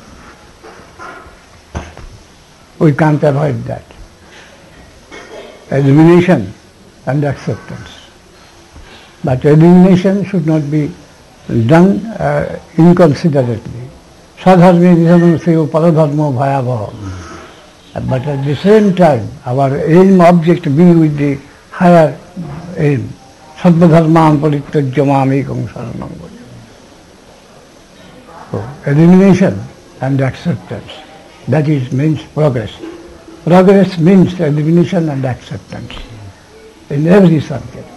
We can't avoid that. Elimination and acceptance. But elimination should not be done inconsiderately. Sadharmi Nisamanasyo Paradharmo Bhayavaha. But at the same time, our aim object be with the higher aim. Sarvadharman Parityajya Mamekam Saranam Bhaja. So, elimination and acceptance. That is means progress. Progress means elimination and acceptance in every subject.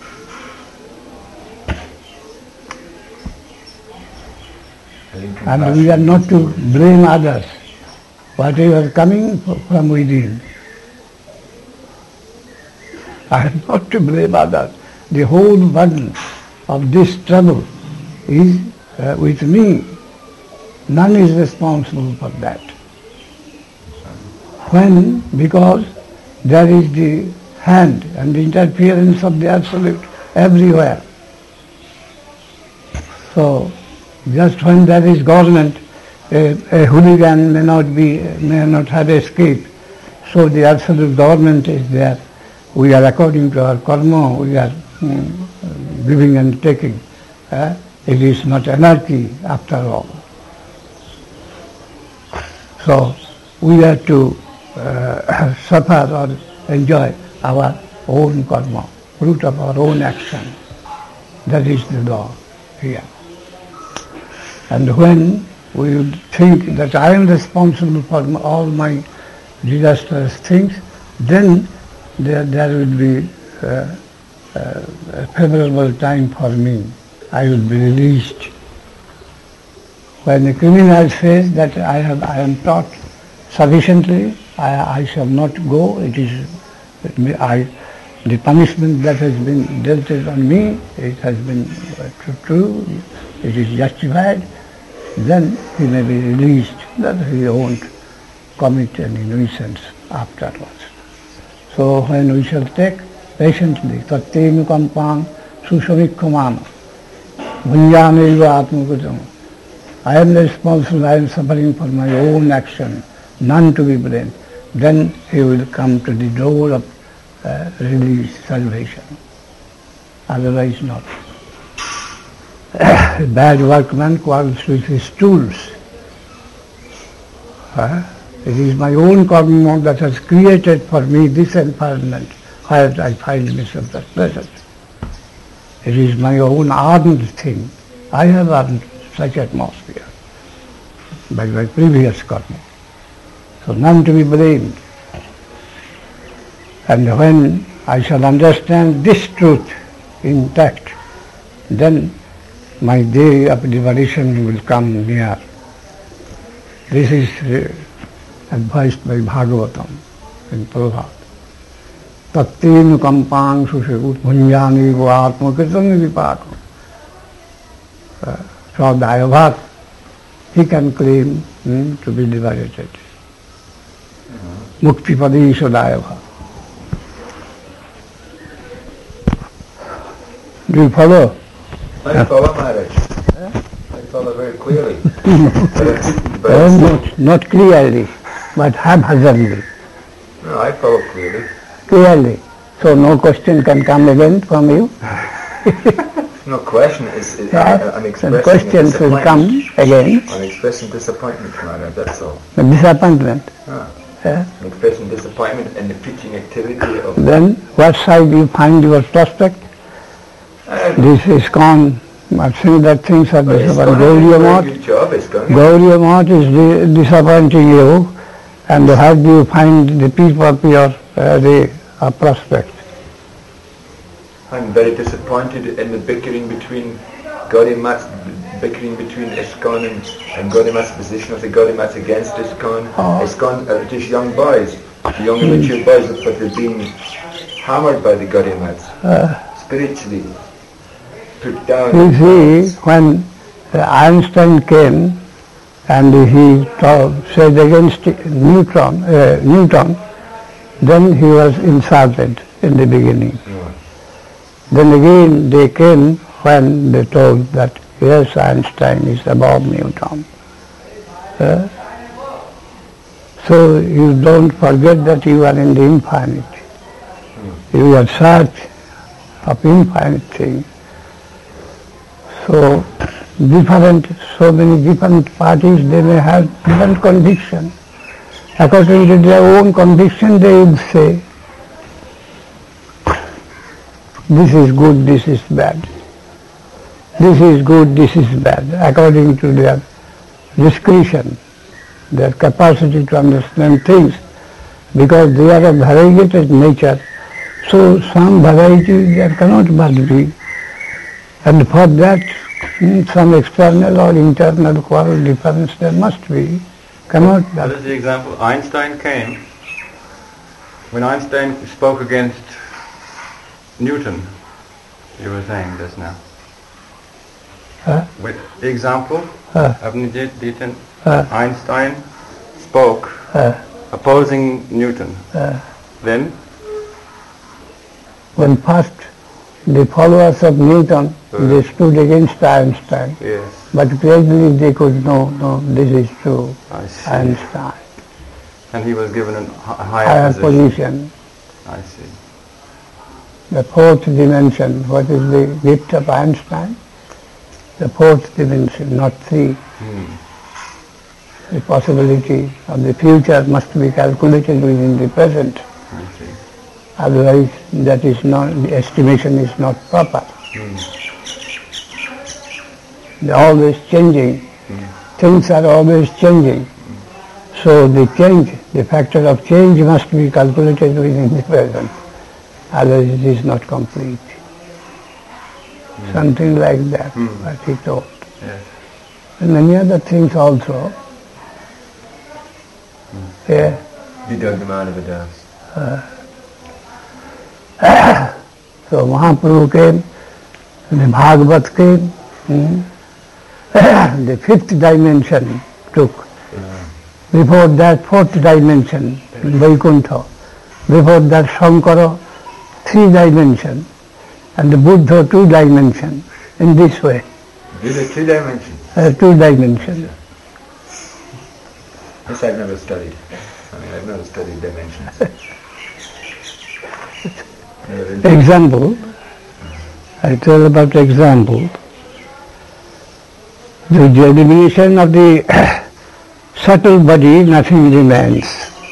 And we are not to blame others. Whatever coming from within. I am not to blame others. The whole burden of this trouble is with me. None is responsible for that. When? Because there is the hand and the interference of the Absolute everywhere. So, just when there is government, a hooligan may not have escaped. So the Absolute government is there. We are according to our karma, we are giving and taking. It is not anarchy after all. So we have to suffer or enjoy our own karma, fruit of our own action. That is the law here. And when we would think that I am responsible for all my disastrous things, then there will be a favorable time for me. I will be released. When the criminal says that I am taught sufficiently, I shall not go. It is the punishment that has been dealt on me. It has been true. It is justified. Then he may be released. That he won't commit any nuisance afterwards. So when we shall take patiently, tattenu kampang susamikkamana, bhunjaneva atmakutam, I am responsible, I am suffering for my own action, none to be blamed, then he will come to the door of release, salvation. Otherwise not. A bad workman quarrels with his tools. It is my own karma that has created for me this environment where I find myself at present. It is my own earned thing. I have earned such atmosphere by my previous karma. So none to be blamed. And when I shall understand this truth intact, then my day of liberation will come near. This is advised by Bhagavatam in Prabhupada. Tattenu kampang sushe bhunjani atma kirtana vipakam. So Dayabhat, he can claim to be liberated. Mukti padisha Dayabhat. Do you follow? I follow, Maharaj. I follow very clearly. Not clearly, but haphazardly. No, I follow clearly. Clearly. So no question can come again from you? No question. I'm expressing questions will come again. I'm expressing disappointment, Maharaj, that's all. Disappointment. I'm expressing disappointment in the preaching activity of... Then what side you find your prospect? This is gone. I've seen that things are disappointing. Gauriya Math is disappointing you, and how do you find the peace of your prospect? I'm very disappointed in the bickering between Gaudiya Math's bickering between ISKCON and Gaudiya Math's position of the Gaudiya Maths against ISKCON. ISKCON, just young boys, young and mature boys, but they're being hammered by the Gaudiya Maths, spiritually. You see, when Einstein came and he said against Newton, then he was insulted in the beginning. Then again they came when they told that yes, Einstein is above Newton. So you don't forget that you are in the infinite. You are search of infinite things. So many different parties, they may have different conviction. According to their own conviction, they would say, this is good, this is bad. This is good, this is bad. According to their discretion, their capacity to understand things, because they are of variegated nature, so some variety there cannot but be. And for that, some external or internal quarrel difference there must be. Cannot be. That is the example. Einstein came. When Einstein spoke against Newton, you were saying this now. With the example of Newton, Einstein spoke opposing Newton. Then? When first the followers of Newton, they stood against Einstein. Yes. But gradually they could know, no, this is true. I see. Einstein. And he was given a higher position. I see. The fourth dimension, what is the gift of Einstein? The fourth dimension, not three. The possibility of the future must be calculated within the present. I see. Otherwise, that is not, the estimation is not proper. They're always changing. Things are always changing. So the change, the factor of change must be calculated within the present. Otherwise it is not complete. Something like that, what he told. Yes. And many other things also. Yeah. Vidagmanavadas. So Mahaprabhu came, the Bhagavad came, the fifth dimension took. Before that, fourth dimension, Vaikuntha. Before that, Shankara, 3 dimensions, and the Buddha 2 dimensions, in this way. These are 3 dimensions? 2 dimensions. Yes, I've never studied. I've never studied dimensions. Example, I tell about example. The elimination of the subtle body, nothing remains.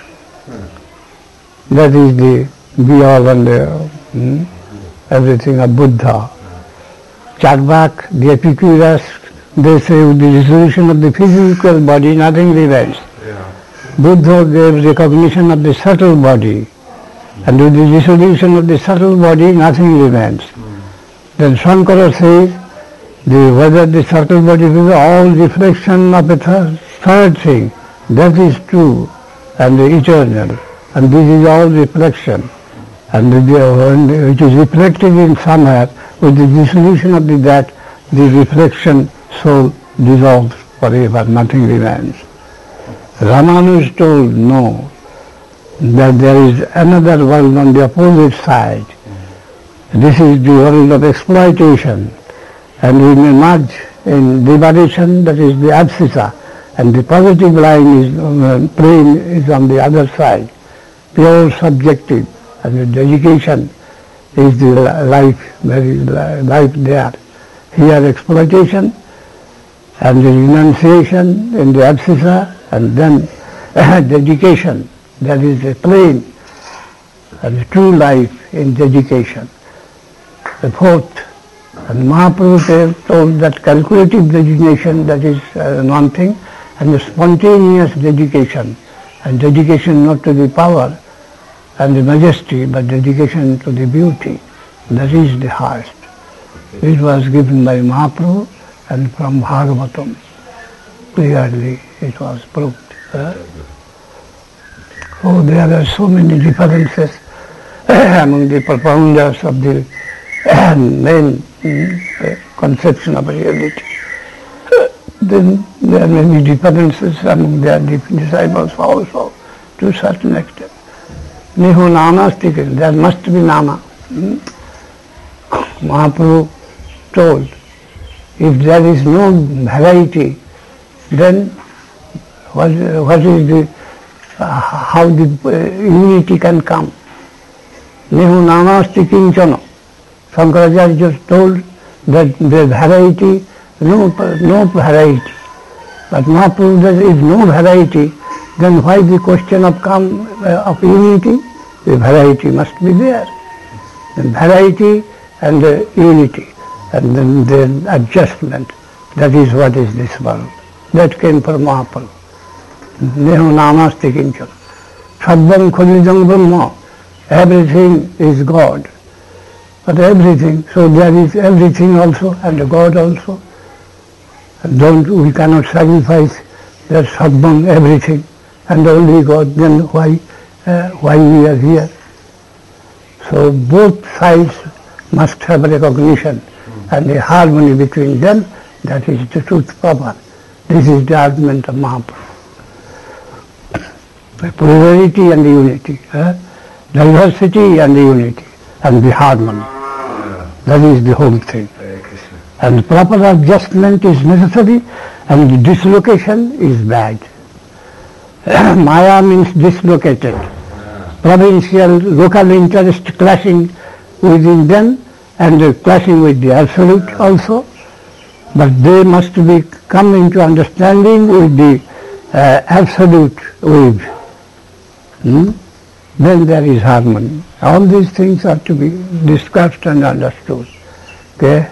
That is the be-all and everything of Buddha. Charvak, the Epicurus, they say with the dissolution of the physical body, nothing remains. Buddha gave recognition of the subtle body, and with the dissolution of the subtle body, nothing remains. Then Shankara says, whether the subtle body is all reflection of a third thing, that is true and eternal, and this is all reflection, and it is reflected in somewhere. With the dissolution of the reflection soul dissolves forever, nothing remains. Ramanuja told, no, that there is another world on the opposite side. This is the world of exploitation, and we may merge in liberation, that is the abscissa, and the positive line is plane is on the other side, pure subjective, and the dedication is the life, very life there. Here exploitation and the renunciation in the abscissa, and then dedication, that is the plane, and the true life in dedication. The fourth, and Mahaprabhu told that calculative dedication, that is one thing, and the spontaneous dedication, and dedication not to the power and the majesty, but dedication to the beauty, that is the highest. It was given by Mahaprabhu, and from Bhagavatam, clearly it was proved. Oh, there are so many differences among the propounders of the main conception of reality. Then there are many differences among their disciples also, to a certain extent. Nihu Namastikam, there must be Nama. Mahaprabhu told, if there is no variety, then what is the, how the unity can come? Nihu Namasti Kinchana. Shankaracharya told that the variety, no variety. But Mahaprabhu, there is no variety, then why the question of unity? The variety must be there. The variety and the unity, and then the adjustment, that is what is this world. That came from Mahaprabhu. Nehu Namasti Kinchana. Sarvam Khalidam Brahma. Everything is God. But everything, so there is everything also, and God also. We cannot sacrifice that Sarvam, everything, and only God, then why we are here? So both sides must have recognition, and the harmony between them, that is the truth proper. This is the argument of Mahaprabhu. The plurality and the unity, diversity and the unity, and the harmony. That is the whole thing. And proper adjustment is necessary, and the dislocation is bad. Maya means dislocated. Provincial, local interest clashing within them, and clashing with the absolute also. But they must come into understanding with the absolute wave. then there is harmony. All these things are to be discussed and understood. Okay?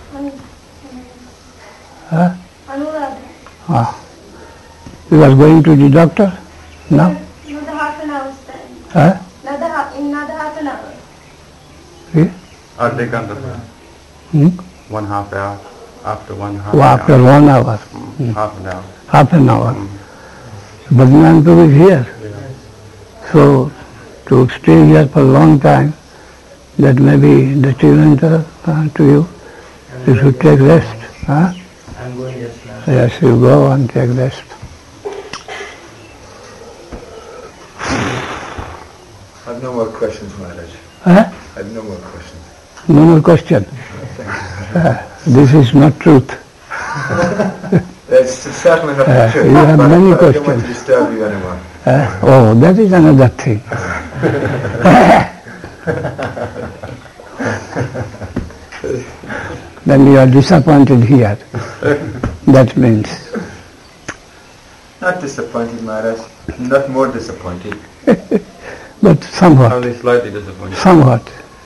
Huh? Ah. You are going to the doctor? No? Another half an hour's time. Huh? Another half an hour. See? I'll take under Hmm? 1/2 hour. After 1/2 Oh, after hour. 1 hour. Half an hour. Half an hour. Bhagwan is here. So, to stay here for a long time, that may be detrimental to you. You should take rest. Huh? I'm going just now. Yes, you go and take rest. I have no more questions, Maharaj. Huh? I have no more questions. No more question. This is not truth. It's certainly not the truth. you have but many I don't want to questions. disturb you anymore. Oh, that is another thing. Then you are disappointed here. That means. Not disappointed, Maharaj. Not more disappointed. But somewhat. Only slightly disappointed. Somewhat.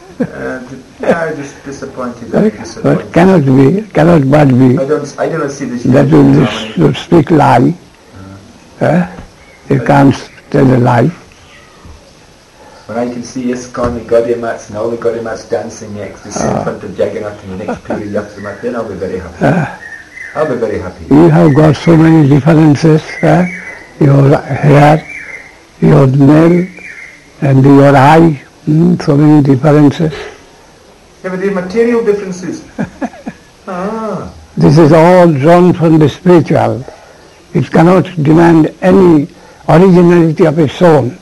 Just disappointed. But Disappointed. cannot but be. I don't see this. That will speak lie. You can't tell a lie. When I can see ISKCON, the Gaudiya Mats and all the Gaudiya Mats dancing next to in front of Jagannath in the next period after Mat, then I'll be very happy. I'll be very happy. You have got so many differences. Your hair, your nail, and your eye. So many differences. Yeah, but they're material differences. This is all drawn from the spiritual. It cannot demand any originality of its own.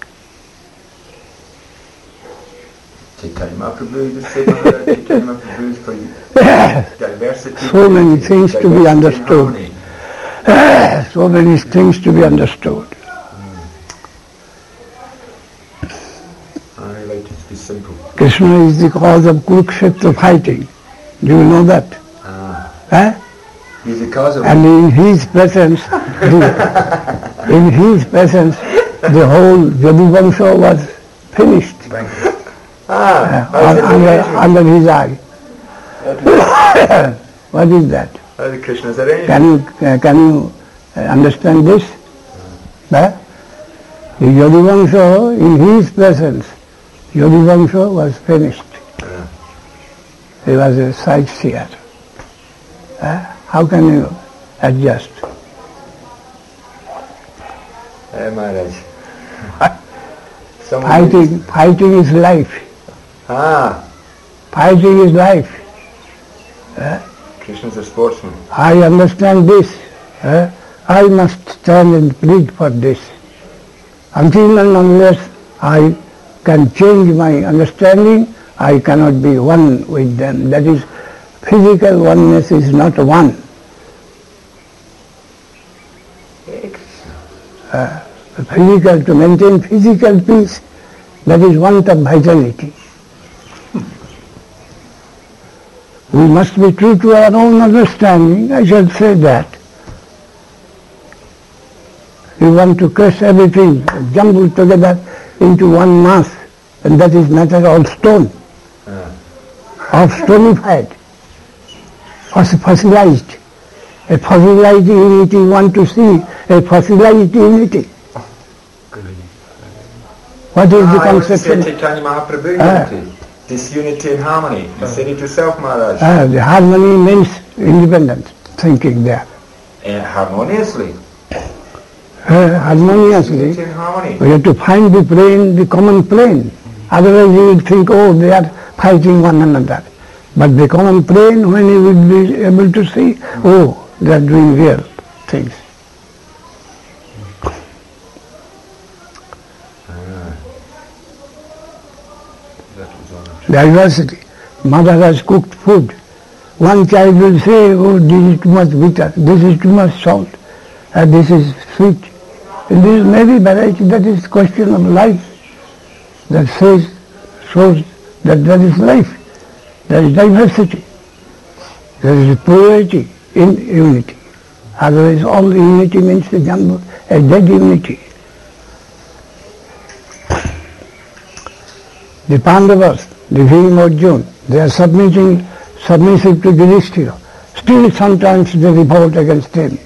Chaitanya Mahaprabhu just said that Chaitanya Mahaprabhu is for you. Diversity. So many things to be diversity and understood. harmony. So many things to be understood. I like it to be simple. Krishna is the cause of Kurukshetra fighting. Do you know that? He's the cause of And in his presence, the whole Yaduvamsha was finished under his eye. What is that? the Krishna's arrangement. Can you understand this? The Yaduvamsha, in his presence, Yaduvamsha was finished. He was a sightseer. How can you adjust? Maharaj. Fighting is life. Fighting is life. Krishna's a sportsman. I understand this. I must stand and plead for this. Until and unless I can change my understanding, I cannot be one with them. That is, physical oneness is not one. To maintain physical peace, that is want of vitality. We must be true to our own understanding, I shall say that. We want to crush everything, jumble together into one mass, and that is matter of stone, of stonified, fossilized. A fossilized unity, want to see a fossilized unity. What is the conception? Chaitanya Mahaprabhu unity. Disunity and harmony. You said it yourself, Maharaj. The harmony means independent thinking there. Harmoniously. Harmoniously. Disunity and harmony. We have to find the plane, the common plane. Otherwise you will think, oh, they are fighting one another. But the common plane, when you will be able to see, oh, they are doing real things. Diversity. Mother has cooked food. One child will say, oh, this is too much bitter, this is too much salt, and this is sweet. And this may be variety, that is question of life. That shows that there is life, there is diversity, there is plurality in unity. Otherwise all unity means a dead unity. The Pandavas, the Bhima Arjuna, they are submissive to Yudhishthira. Still sometimes they revolt against him.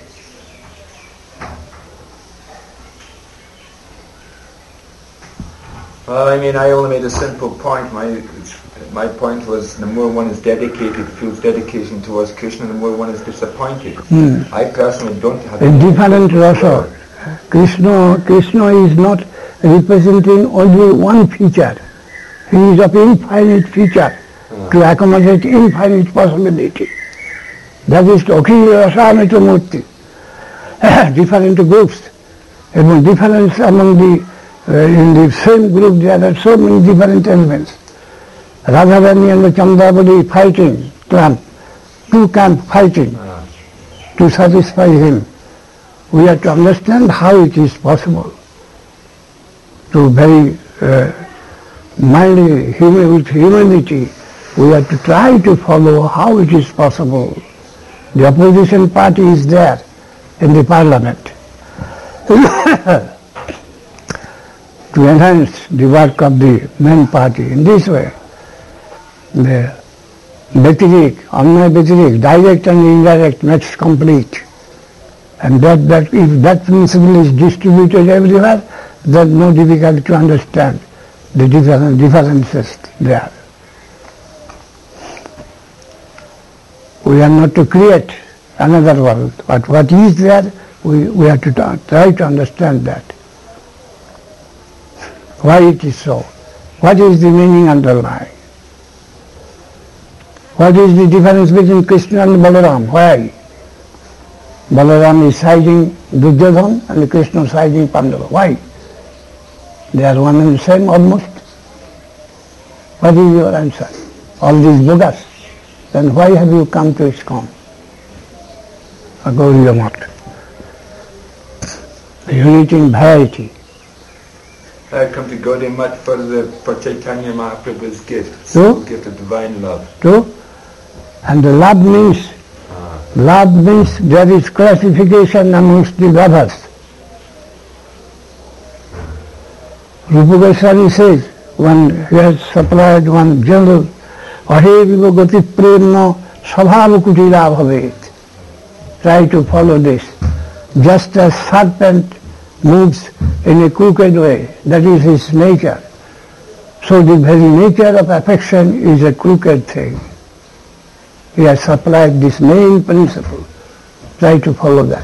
Well, I mean, I only made a simple point. My point was the more one is dedicated, feels dedication towards Krishna, the more one is disappointed. I personally don't have... A different rasa. Krishna is not representing only one feature. He is of infinite feature to accommodate infinite possibility. That is Akhila Rasa Murti. Different groups. Among difference among in the same group there are so many different elements. Radharani and the Chandravali fighting, two camp fighting to satisfy him. We have to understand how it is possible to very mildly, with humility, we have to try to follow how it is possible. The opposition party is there in the parliament to enhance the work of the main party. In this way, the Vyatirik, Annaya Vyatirik, direct and indirect makes complete. And that if that principle is distributed everywhere, there is no difficulty to understand the differences there. We are not to create another world, but what is there, we have to try to understand that. Why it is so? What is the meaning underlying? What is the difference between Krishna and Balaram? Why? Balaram is siding Duryodhana and Krishna is siding Pandava. Why? They are one and the same almost. What is your answer? All these bogus. Then why have you come to ISKCON? Or Gauriya Math? The unity in variety. I come to Gaudiya Math for Chaitanya Mahaprabhu's gift. So? Gift of divine love. True? And the love means there is classification amongst the lovers. Rupa Goswami says, he has supplied one general, Ahe Gati Premna Svabhava Kutila Bhavet. Try to follow this. Just as serpent moves in a crooked way, that is his nature. So the very nature of affection is a crooked thing. He has supplied this main principle. Try to follow that.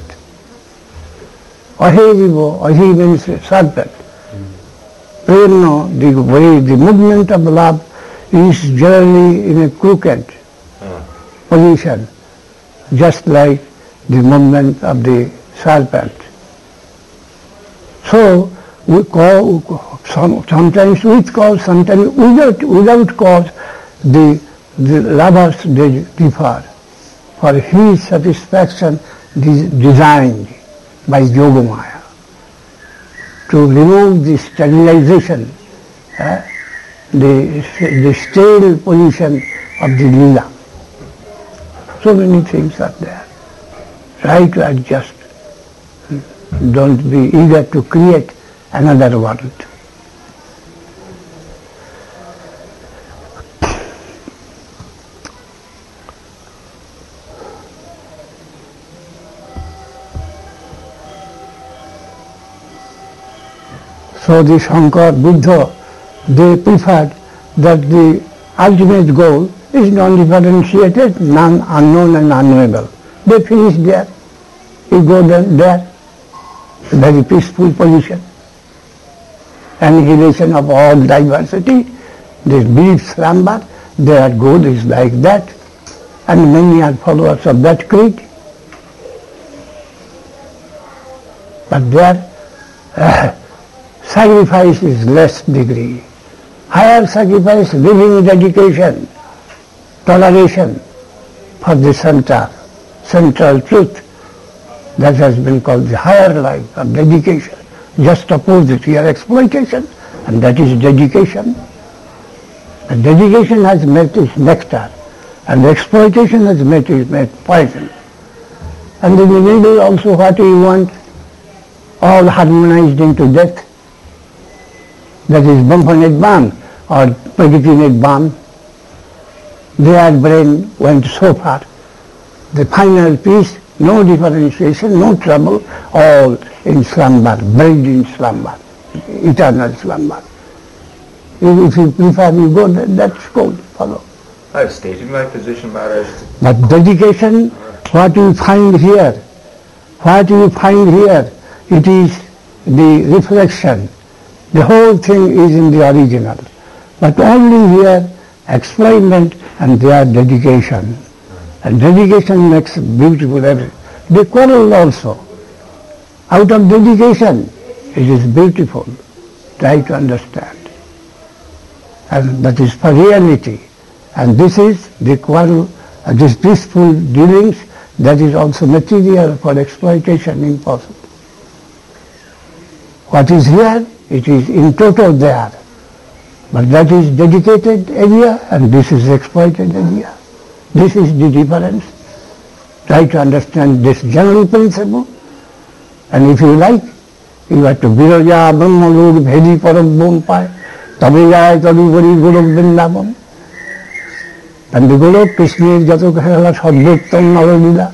Ahi means serpent. Prerna, the movement of love is generally in a crooked position, just like the movement of the serpent. So we call, sometimes with cause, sometimes without cause, the lovers they differ. For his satisfaction designed by Yogamaya to remove the sterilization, the stale position of the lila. So many things are there. Try to adjust. Don't be eager to create another world. So the Shankar, Buddha, they preferred that the ultimate goal is non-differentiated, non-unknown and unknowable. They finish there. You go there, a very peaceful position. Annihilation of all diversity. This brief slumber, their goal is like that. And many are followers of that creed. But their sacrifice is less degree. Higher sacrifice, living dedication, toleration for the central truth. That has been called the higher life of dedication. Just opposite here, exploitation, and that is dedication. And dedication has met its nectar, and exploitation has met poison. And in the middle also what we want, all harmonized into death. That is Brahma Nirvana. or Pragati Bomb. Their brain went so far. The final peace, no differentiation, no trouble, all in slumber, buried in slumber, eternal slumber. If you prefer, you go, that's good, follow. I've stated my position, Maharaj. But dedication, what you find here, it is the reflection. The whole thing is in the original. But only here, explainment and their dedication. And dedication makes beautiful everything. They quarrel also. Out of dedication, it is beautiful. Try to understand. And that is for reality. And this is the quarrel, these peaceful dealings, that is also material for exploitation, impossible. What is here, it is in total there. But that is dedicated area and this is exploited area. This is the difference. Try to understand this general principle. And if you like, you have to Viraja, Brahmalur, Bhedi, Param, Bompai, Tabiyaya, Tadubari, Guru, Vrindavan. And the Guru, Krishna is Jato Kahela, Sadbhuttam, Navalila.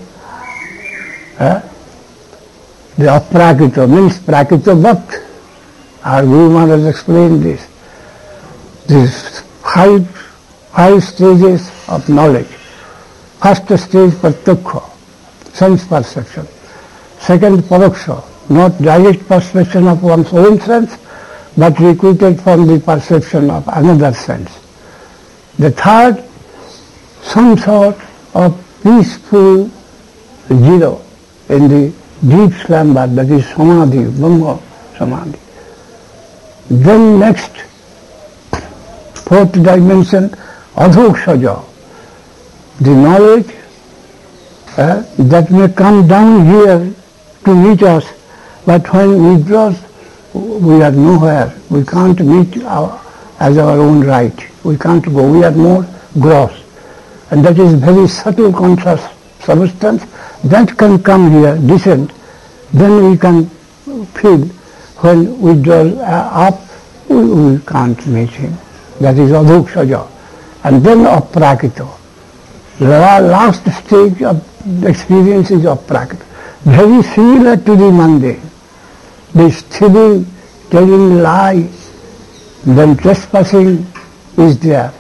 The Aprakita means Prakita Bhakt. Our Guru Maharaj explained this. These five stages of knowledge. First stage, Pratyakha, sense perception. Second, Paraksha, not direct perception of one's own sense, but recruited from the perception of another sense. The third, some sort of peaceful zero in the deep slumber, that is Samadhi, Brahma Samadhi. Then next, fourth dimension, Adhokshaja, the knowledge that may come down here to meet us, but when we draw, we are nowhere. We can't meet as our own right. We can't go. We are more gross. And that is very subtle conscious substance that can come here, descend. Then we can feel when we draw up, we can't meet him. That is Adhokshaja. And then Aprakita. The last stage of the experience is Aprakita. Very similar to the mundane. The stealing, telling lie, then trespassing is there.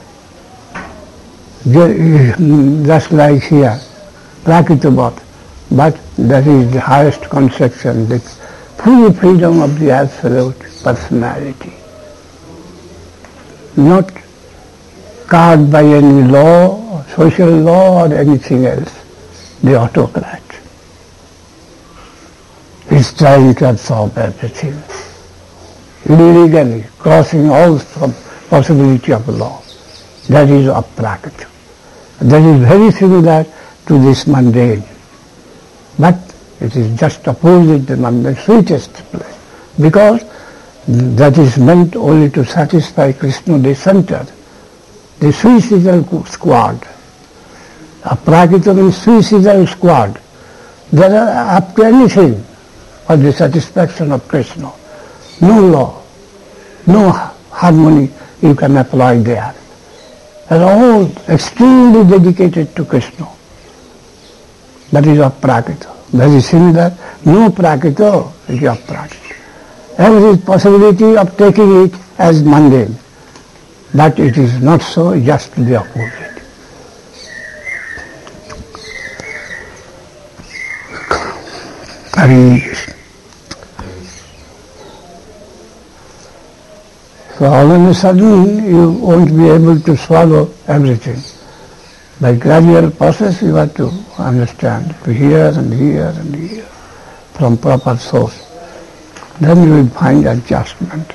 Just like here, Prakritabhat. But that is the highest conception, the full freedom of the absolute personality. Not carved by any law, social law or anything else, the autocrat. He's trying to absorb everything, illegally, crossing all possibility of law. That is Aprakita. That is very similar to this mundane. But it is just opposite the mundane, sweetest place. Because that is meant only to satisfy Krishna, the center, the suicidal squad. Aprakita means suicidal squad. They are up to anything for the satisfaction of Krishna. No law, no harmony you can apply there. They are all extremely dedicated to Krishna. That is Aprakita. Very similar, no Prakita is Aprakita. There is possibility of taking it as mundane, but it is not so, just the opposite. So all of a sudden you won't be able to swallow everything. By gradual process you have to understand, to hear and hear and hear from proper source. Then you will find adjustment.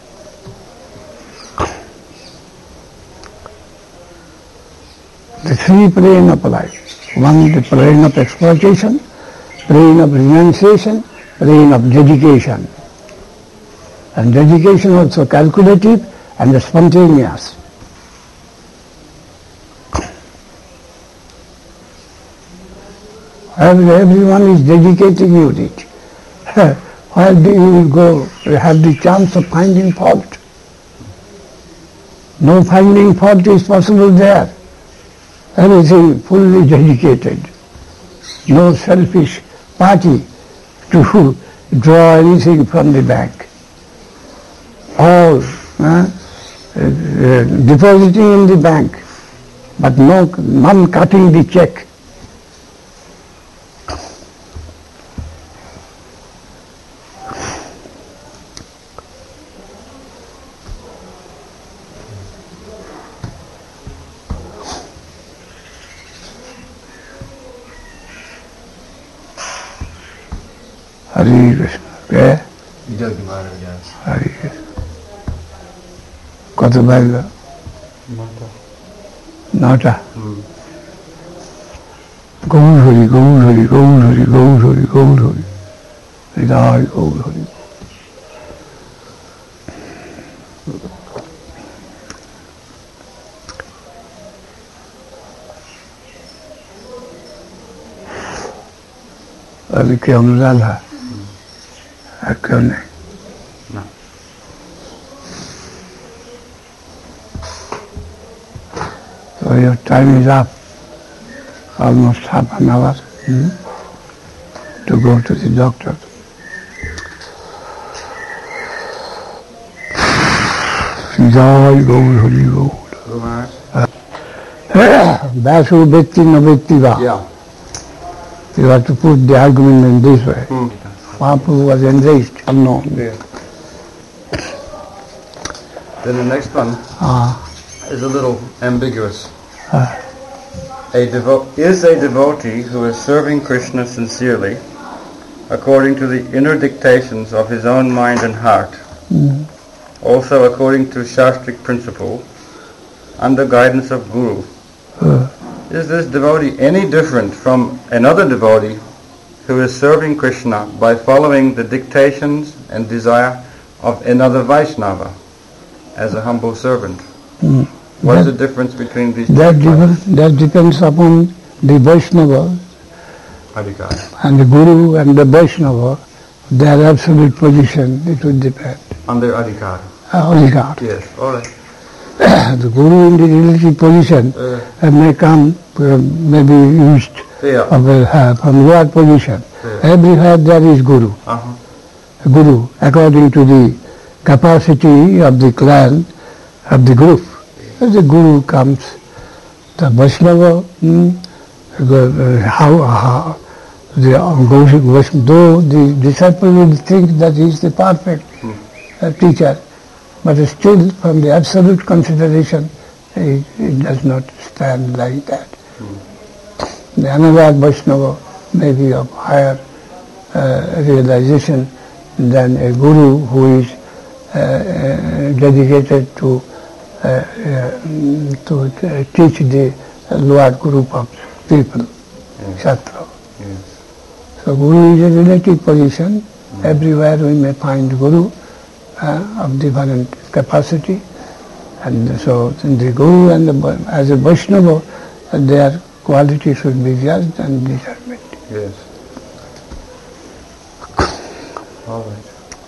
The three plane of life. One, the plane of exploitation, plane of renunciation, plane of dedication. And dedication also calculative and spontaneous. Everyone is dedicating you it. Where do you go? You have the chance of finding fault. No finding fault is possible there. Everything fully dedicated. No selfish party to draw anything from the bank. All depositing in the bank, but none cutting the check. Hare Krishna. Okay? Hare Krishna. কত বাজল? 9টা। গৌর হরি গৌর হরি গৌর হরি গৌর হরি গৌর হরি হৃদয় গৌর হরি। अभी क्यों निराला है क्यों नहीं? So your time is up, almost half an hour to go to the doctor. Jai Gaur Hari Gaur. Vasu Bhakti no Bhakti va. Yeah. You have to put the argument in this way. Mahaprabhu was enraged, unknown. Yeah. Then the next one is a little ambiguous. Is a devotee who is serving Krishna sincerely, according to the inner dictations of his own mind and heart, also according to Shastric principle, under guidance of Guru, is this devotee any different from another devotee who is serving Krishna by following the dictations and desire of another Vaishnava as a humble servant? What is the difference between these two? That depends upon the Vaishnava Adhikar. and the Guru and the Vaishnava, their absolute position, it will depend. On their adhikar. Adhikar. Yes, all right. The Guru in the relative position may come, may be used from lower position. Everywhere there is Guru. Guru, according to the capacity of the clan, of the group. As the Guru comes, the Vaishnava, though the disciple will think that he is the perfect teacher, but still from the absolute consideration, it does not stand like that. The Anurag Vaishnava may be of higher realization than a Guru who is dedicated to teach the lower group of people, Shastra. So Guru is a relative position. Everywhere we may find Guru of different capacity, and so the Guru and as a Vaishnava, their quality should be judged and determined. Yes. All right.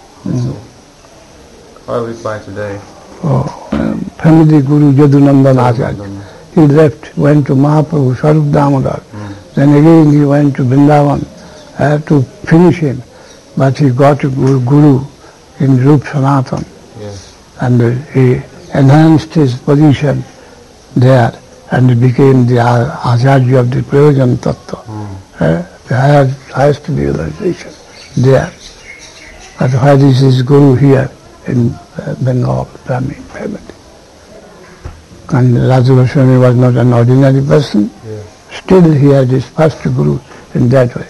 I'll reply today. Family Guru Jadunandan Acharya. He left, went to Mahaprabhu, Swarup Damodar. Then again he went to Vrindavan to finish him. But he got a Guru in Rup Sanatan. Yes. And he enhanced his position there and became the Acharya of the Prayojan Tattva. The highest realization there. But why is his Guru here in Bengal, Brahmin family? And Raju Goswami was not an ordinary person. Still he had his first Guru in that way.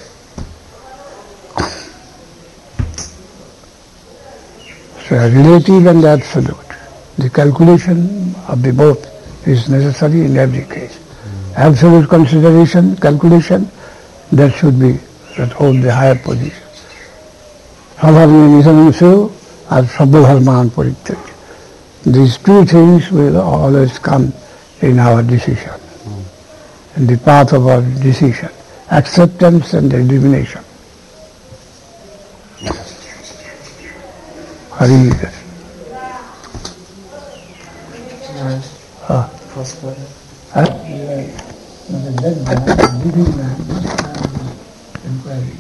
So relative and absolute. The calculation of the both is necessary in every case. Absolute consideration, calculation, that should be, that hold the higher position. Sadharma Nisamsu or Sabdharman Parityaj. These two things will always come in our decision, in the path of our decision, acceptance and elimination. Hari Krishna. First one. The dead man, living man, inquiry.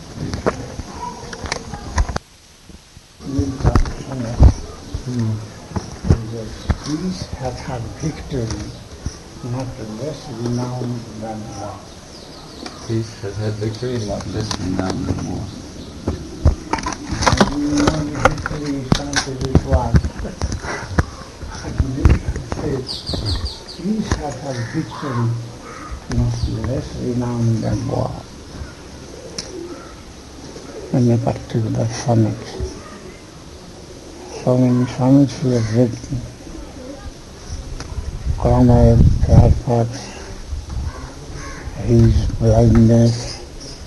Peace hath had victory, not less renowned than war. Peace has had victory, not less renowned than war. And you know the victory is counted with what? Peace hath had victory, not less renowned than war. In a particular sonnet. So many sonnets we have written. Cromwell, Fairfax, his blindness,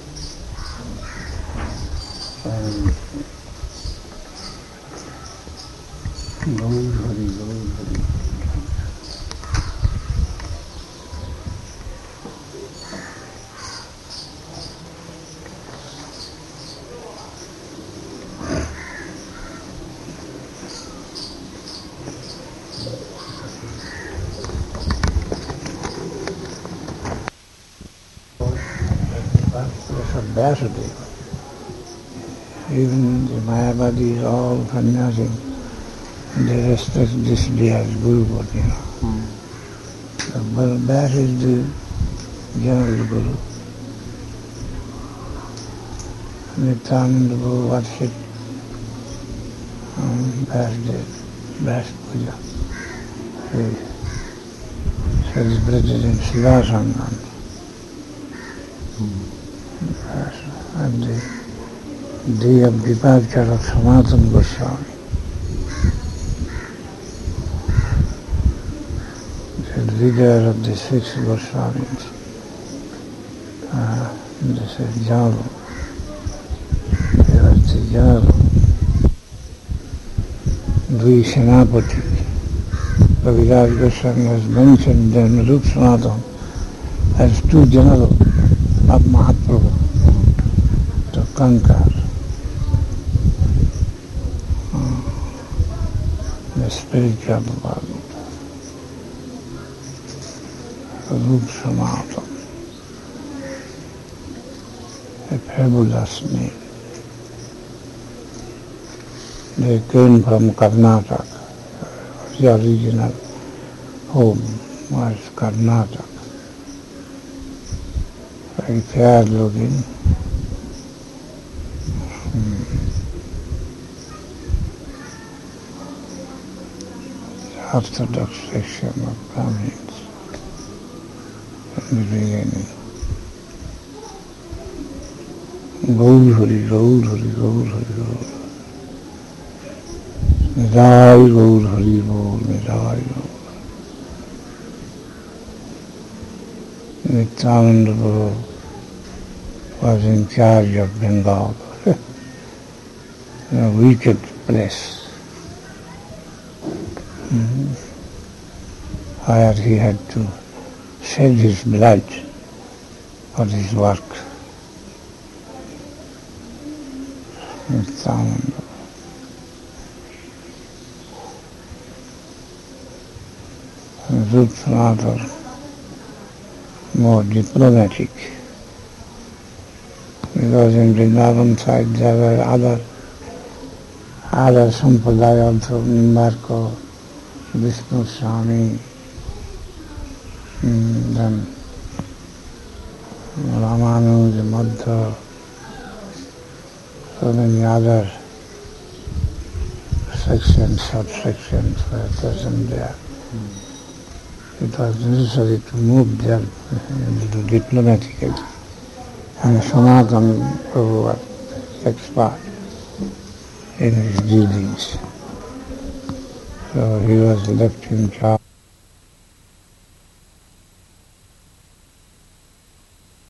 and Hari. Vasudev. Even the Mayavadi is all sannyasi. They respect this day as Guru, you know. But that is the general Guru. Nityananda Guru worship Vyas Puja. He celebrated in Shiva Sangam. And the day of departure of Sanatana Goswami. The leader of the six Goswamis. This is Jalu. He was the Jalu. Dvi Senapati. Kaviraj Goswami has mentioned them, Rup Sanatana, as two generals of Mahaprabhu to conquer the spiritual world. Rup Sanatana, a fabulous name. They came from Karnataka. The original home was Karnataka. Very fair looking. The Orthodox section of Brahmins in the beginning. Gaur Hari, Gaur Hari, Gaur Hari, Gaur Hari. Nirai Gaur Hari Bol, Nirai Gaur. Nityananda Guru was in charge of Bengal, a wicked place, where he had to shed his blood for his work. Nityananda. Rup Sanatana, more diplomatic, because in Vrindavan side there were other Sampradaya also, Nimbarko, Vishnu Swami, then Ramanuja, Madhva, so many other sections, subsections were present there. It was necessary to move there into diplomatically. And Sanatana Prabhu was expert in his dealings. So he was left in charge.